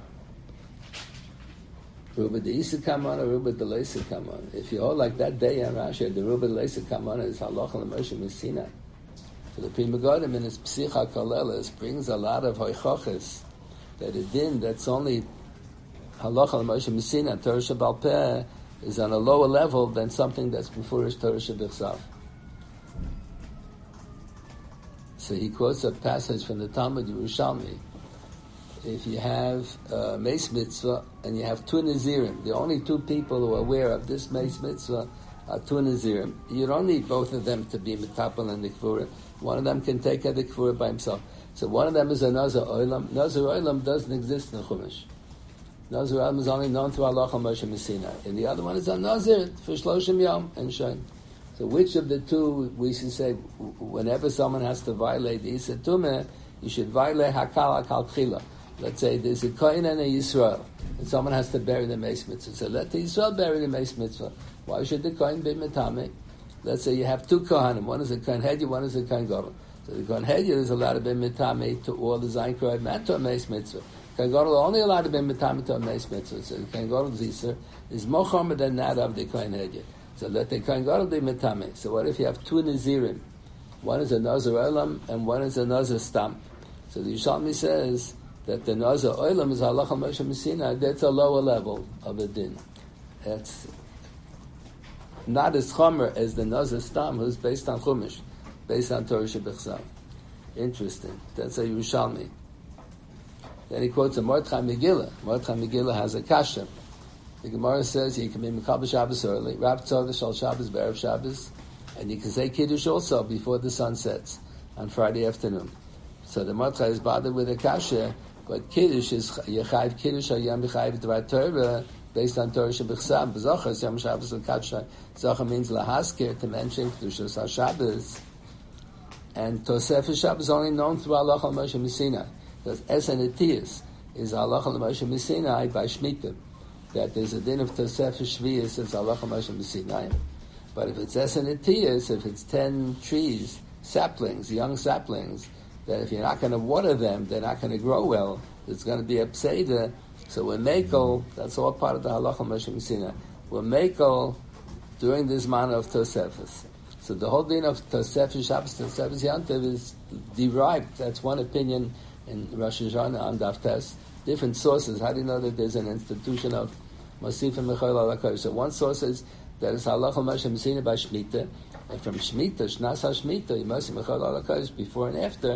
Ruba the Isa Kaman or Ruba the Leisa Kaman? If you hold like that day on Rashi, the Ruba the Leisa Kaman is Halach al Moshe Messina. So the Pri Megadim in his Psicha Kaleles brings a lot of hoichoches that a din that's only Halach al Moshe Messina, Torah Shebal Peh, is on a lower level than something that's before Torah Shebichsav. So he quotes a passage from the Talmud Yerushalmi. If you have Meis Mitzvah and you have two Nazirim, the only two people who are aware of this Meis Mitzvah are two Nazirim. You don't need both of them to be Mitapel and the Kfura. One of them can take out the Kfura by himself. So one of them is a Nazir Olam. Nazir Olam doesn't exist in the Chumash. Nazir Olam is only known through Allah Moshe Messina. And the other one is a Nazir for Shloshim Yom and Shon. So which of the two we should say, whenever someone has to violate the Isa Tumeh, you should violate Hakal Hakal Tchila. Let's say there's a Kohen and a Yisrael, and someone has to bury the Meis Mitzvah. So let the Yisrael bury the Meis Mitzvah. Why should the Kohen be Metame? Let's say you have two Kohanim, one is a Kohen Hedya, one is a Kohen Gadol. So the Kohen Hedya is allowed to be Metame to all the Zayin Kroev and to a Meis Mitzvah. Kohen Gadol only allowed to be Metame to a Meis Mitzvah. So the Kohen Gadol's Yisr is more chomer than that of the Kohen Hedya. So let the Kohen Gadol be Metame. So what if you have two Nazirim? One is a Nazir Olam and one is a Nazir Stam. So the Yerushalmi says that the Nazir Olam is Halacha Moshe Messina. That's a lower level of a din. That's not as chomer as the Nazir Stam, who's based on Chumash, based on Torah Shebechsav. Interesting. That's a Yerushalmi. Then he quotes a Mordechai Megillah. Mordechai Megillah has a kasha. The Gemara says you can be Mekabel Shabbos early, Rav Tzorah Shal Shabbos, Be'erev Shabbos, and you can say Kiddush also before the sun sets on Friday afternoon. So the Mordechai is bothered with a kasha, but Kiddush is Yechayiv Kiddush Hayam Yechayiv Dvar Torah based on Torah Shebechsav. B'Zochar Yom Shabbos L'Kadsha. Zochar means Lahaskir, to mention Kedushas HaShabbos. And Tosefes Shabbos is only known through Allah al Moshe Messina, because Esen Etiyas is Allah al Moshe Messina by Shemitah. That there's a din of Tosefes Shviyas, it's Allah al Moshe Messina. But if it's Esen Etiyas, if it's 10 trees, saplings, young saplings, that if you're not going to water them, they're not going to grow well. It's going to be a pseida. So we're mekel, that's all part of the halacha Moshe Messina. We're mekel during this manner of Tosefes. So the whole din of Tosefes Shabbos, Tosefes Yantiv is derived. That's one opinion in Rosh Hashanah on Daf Tes. Different sources. How do you know that there's an institution of Mosif and Mechol Alakoy? So one source is that it's halacha Moshe Messina by Shemitah. And from Shemitah, Shnas HaShemitah, you must see Mechol Alakoy before and after.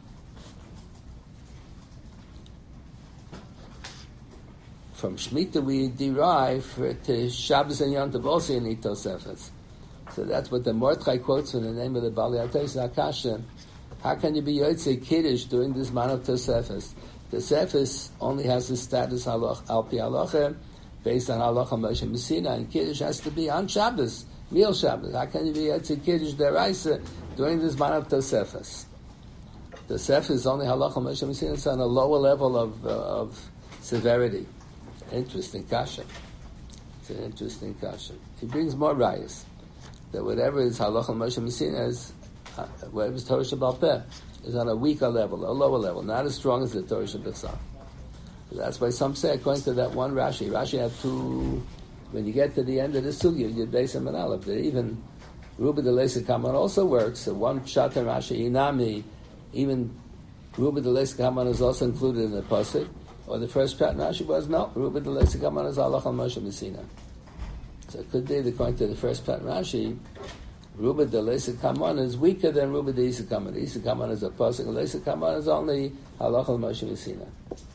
From Shemitah we derive to Shabbos and Yom Tov also in Tosefes. So that's what the Mordechai quotes in the name of the Bali Atais Akasha. How can you be Yotzei Kiddush during this man of Tosefes? Tosefes only has the status Al Pi Halacha, based on Halacha Moshe Messina, and Kiddush has to be on Shabbos, Meal Shabbos. How can you be Yotzei Kiddush Deraisa during this man of Tosefes? Tosefes is only Halacha Moshe Messina, it's on a lower level of severity. Interesting kasha. It's an interesting kasha. He brings more rayas that whatever is halacha Moshe Messina is, whatever is Torah Shebal Peh, is on a weaker level, a lower level, not as strong as the Torah Shebechsav. That's why some say, according to that one Rashi had two. When you get to the end of the sugya, you base him an aleph. That even Ruba de Leisa Kaman also works. So one shot in Rashi Inami, even Ruba de Leisa Kaman is also included in the pasuk. Or the first part in Rashi was, no, Ruba de Leisa Kaman is Allah al Moshe Messina. So it could be that according to the first part in Rashi, Ruba de Leisa Kaman is weaker than Ruba de Isa Kaman. Isa Kaman is a pasuk, and Leisa Kaman is only Allah al Moshe Messina.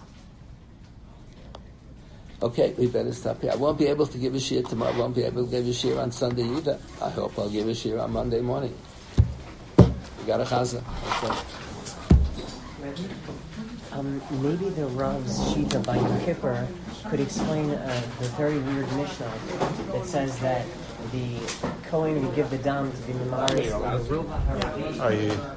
Okay, we better stop here. I won't be able to give a shir tomorrow. I won't be able to give a shir on Sunday either. I hope I'll give a shir on Monday morning. We got a chazah. Maybe the Rav's Shita by Yom Kippur could explain the very weird Mishnah that says that the Kohen would give the dam to the Mimaris.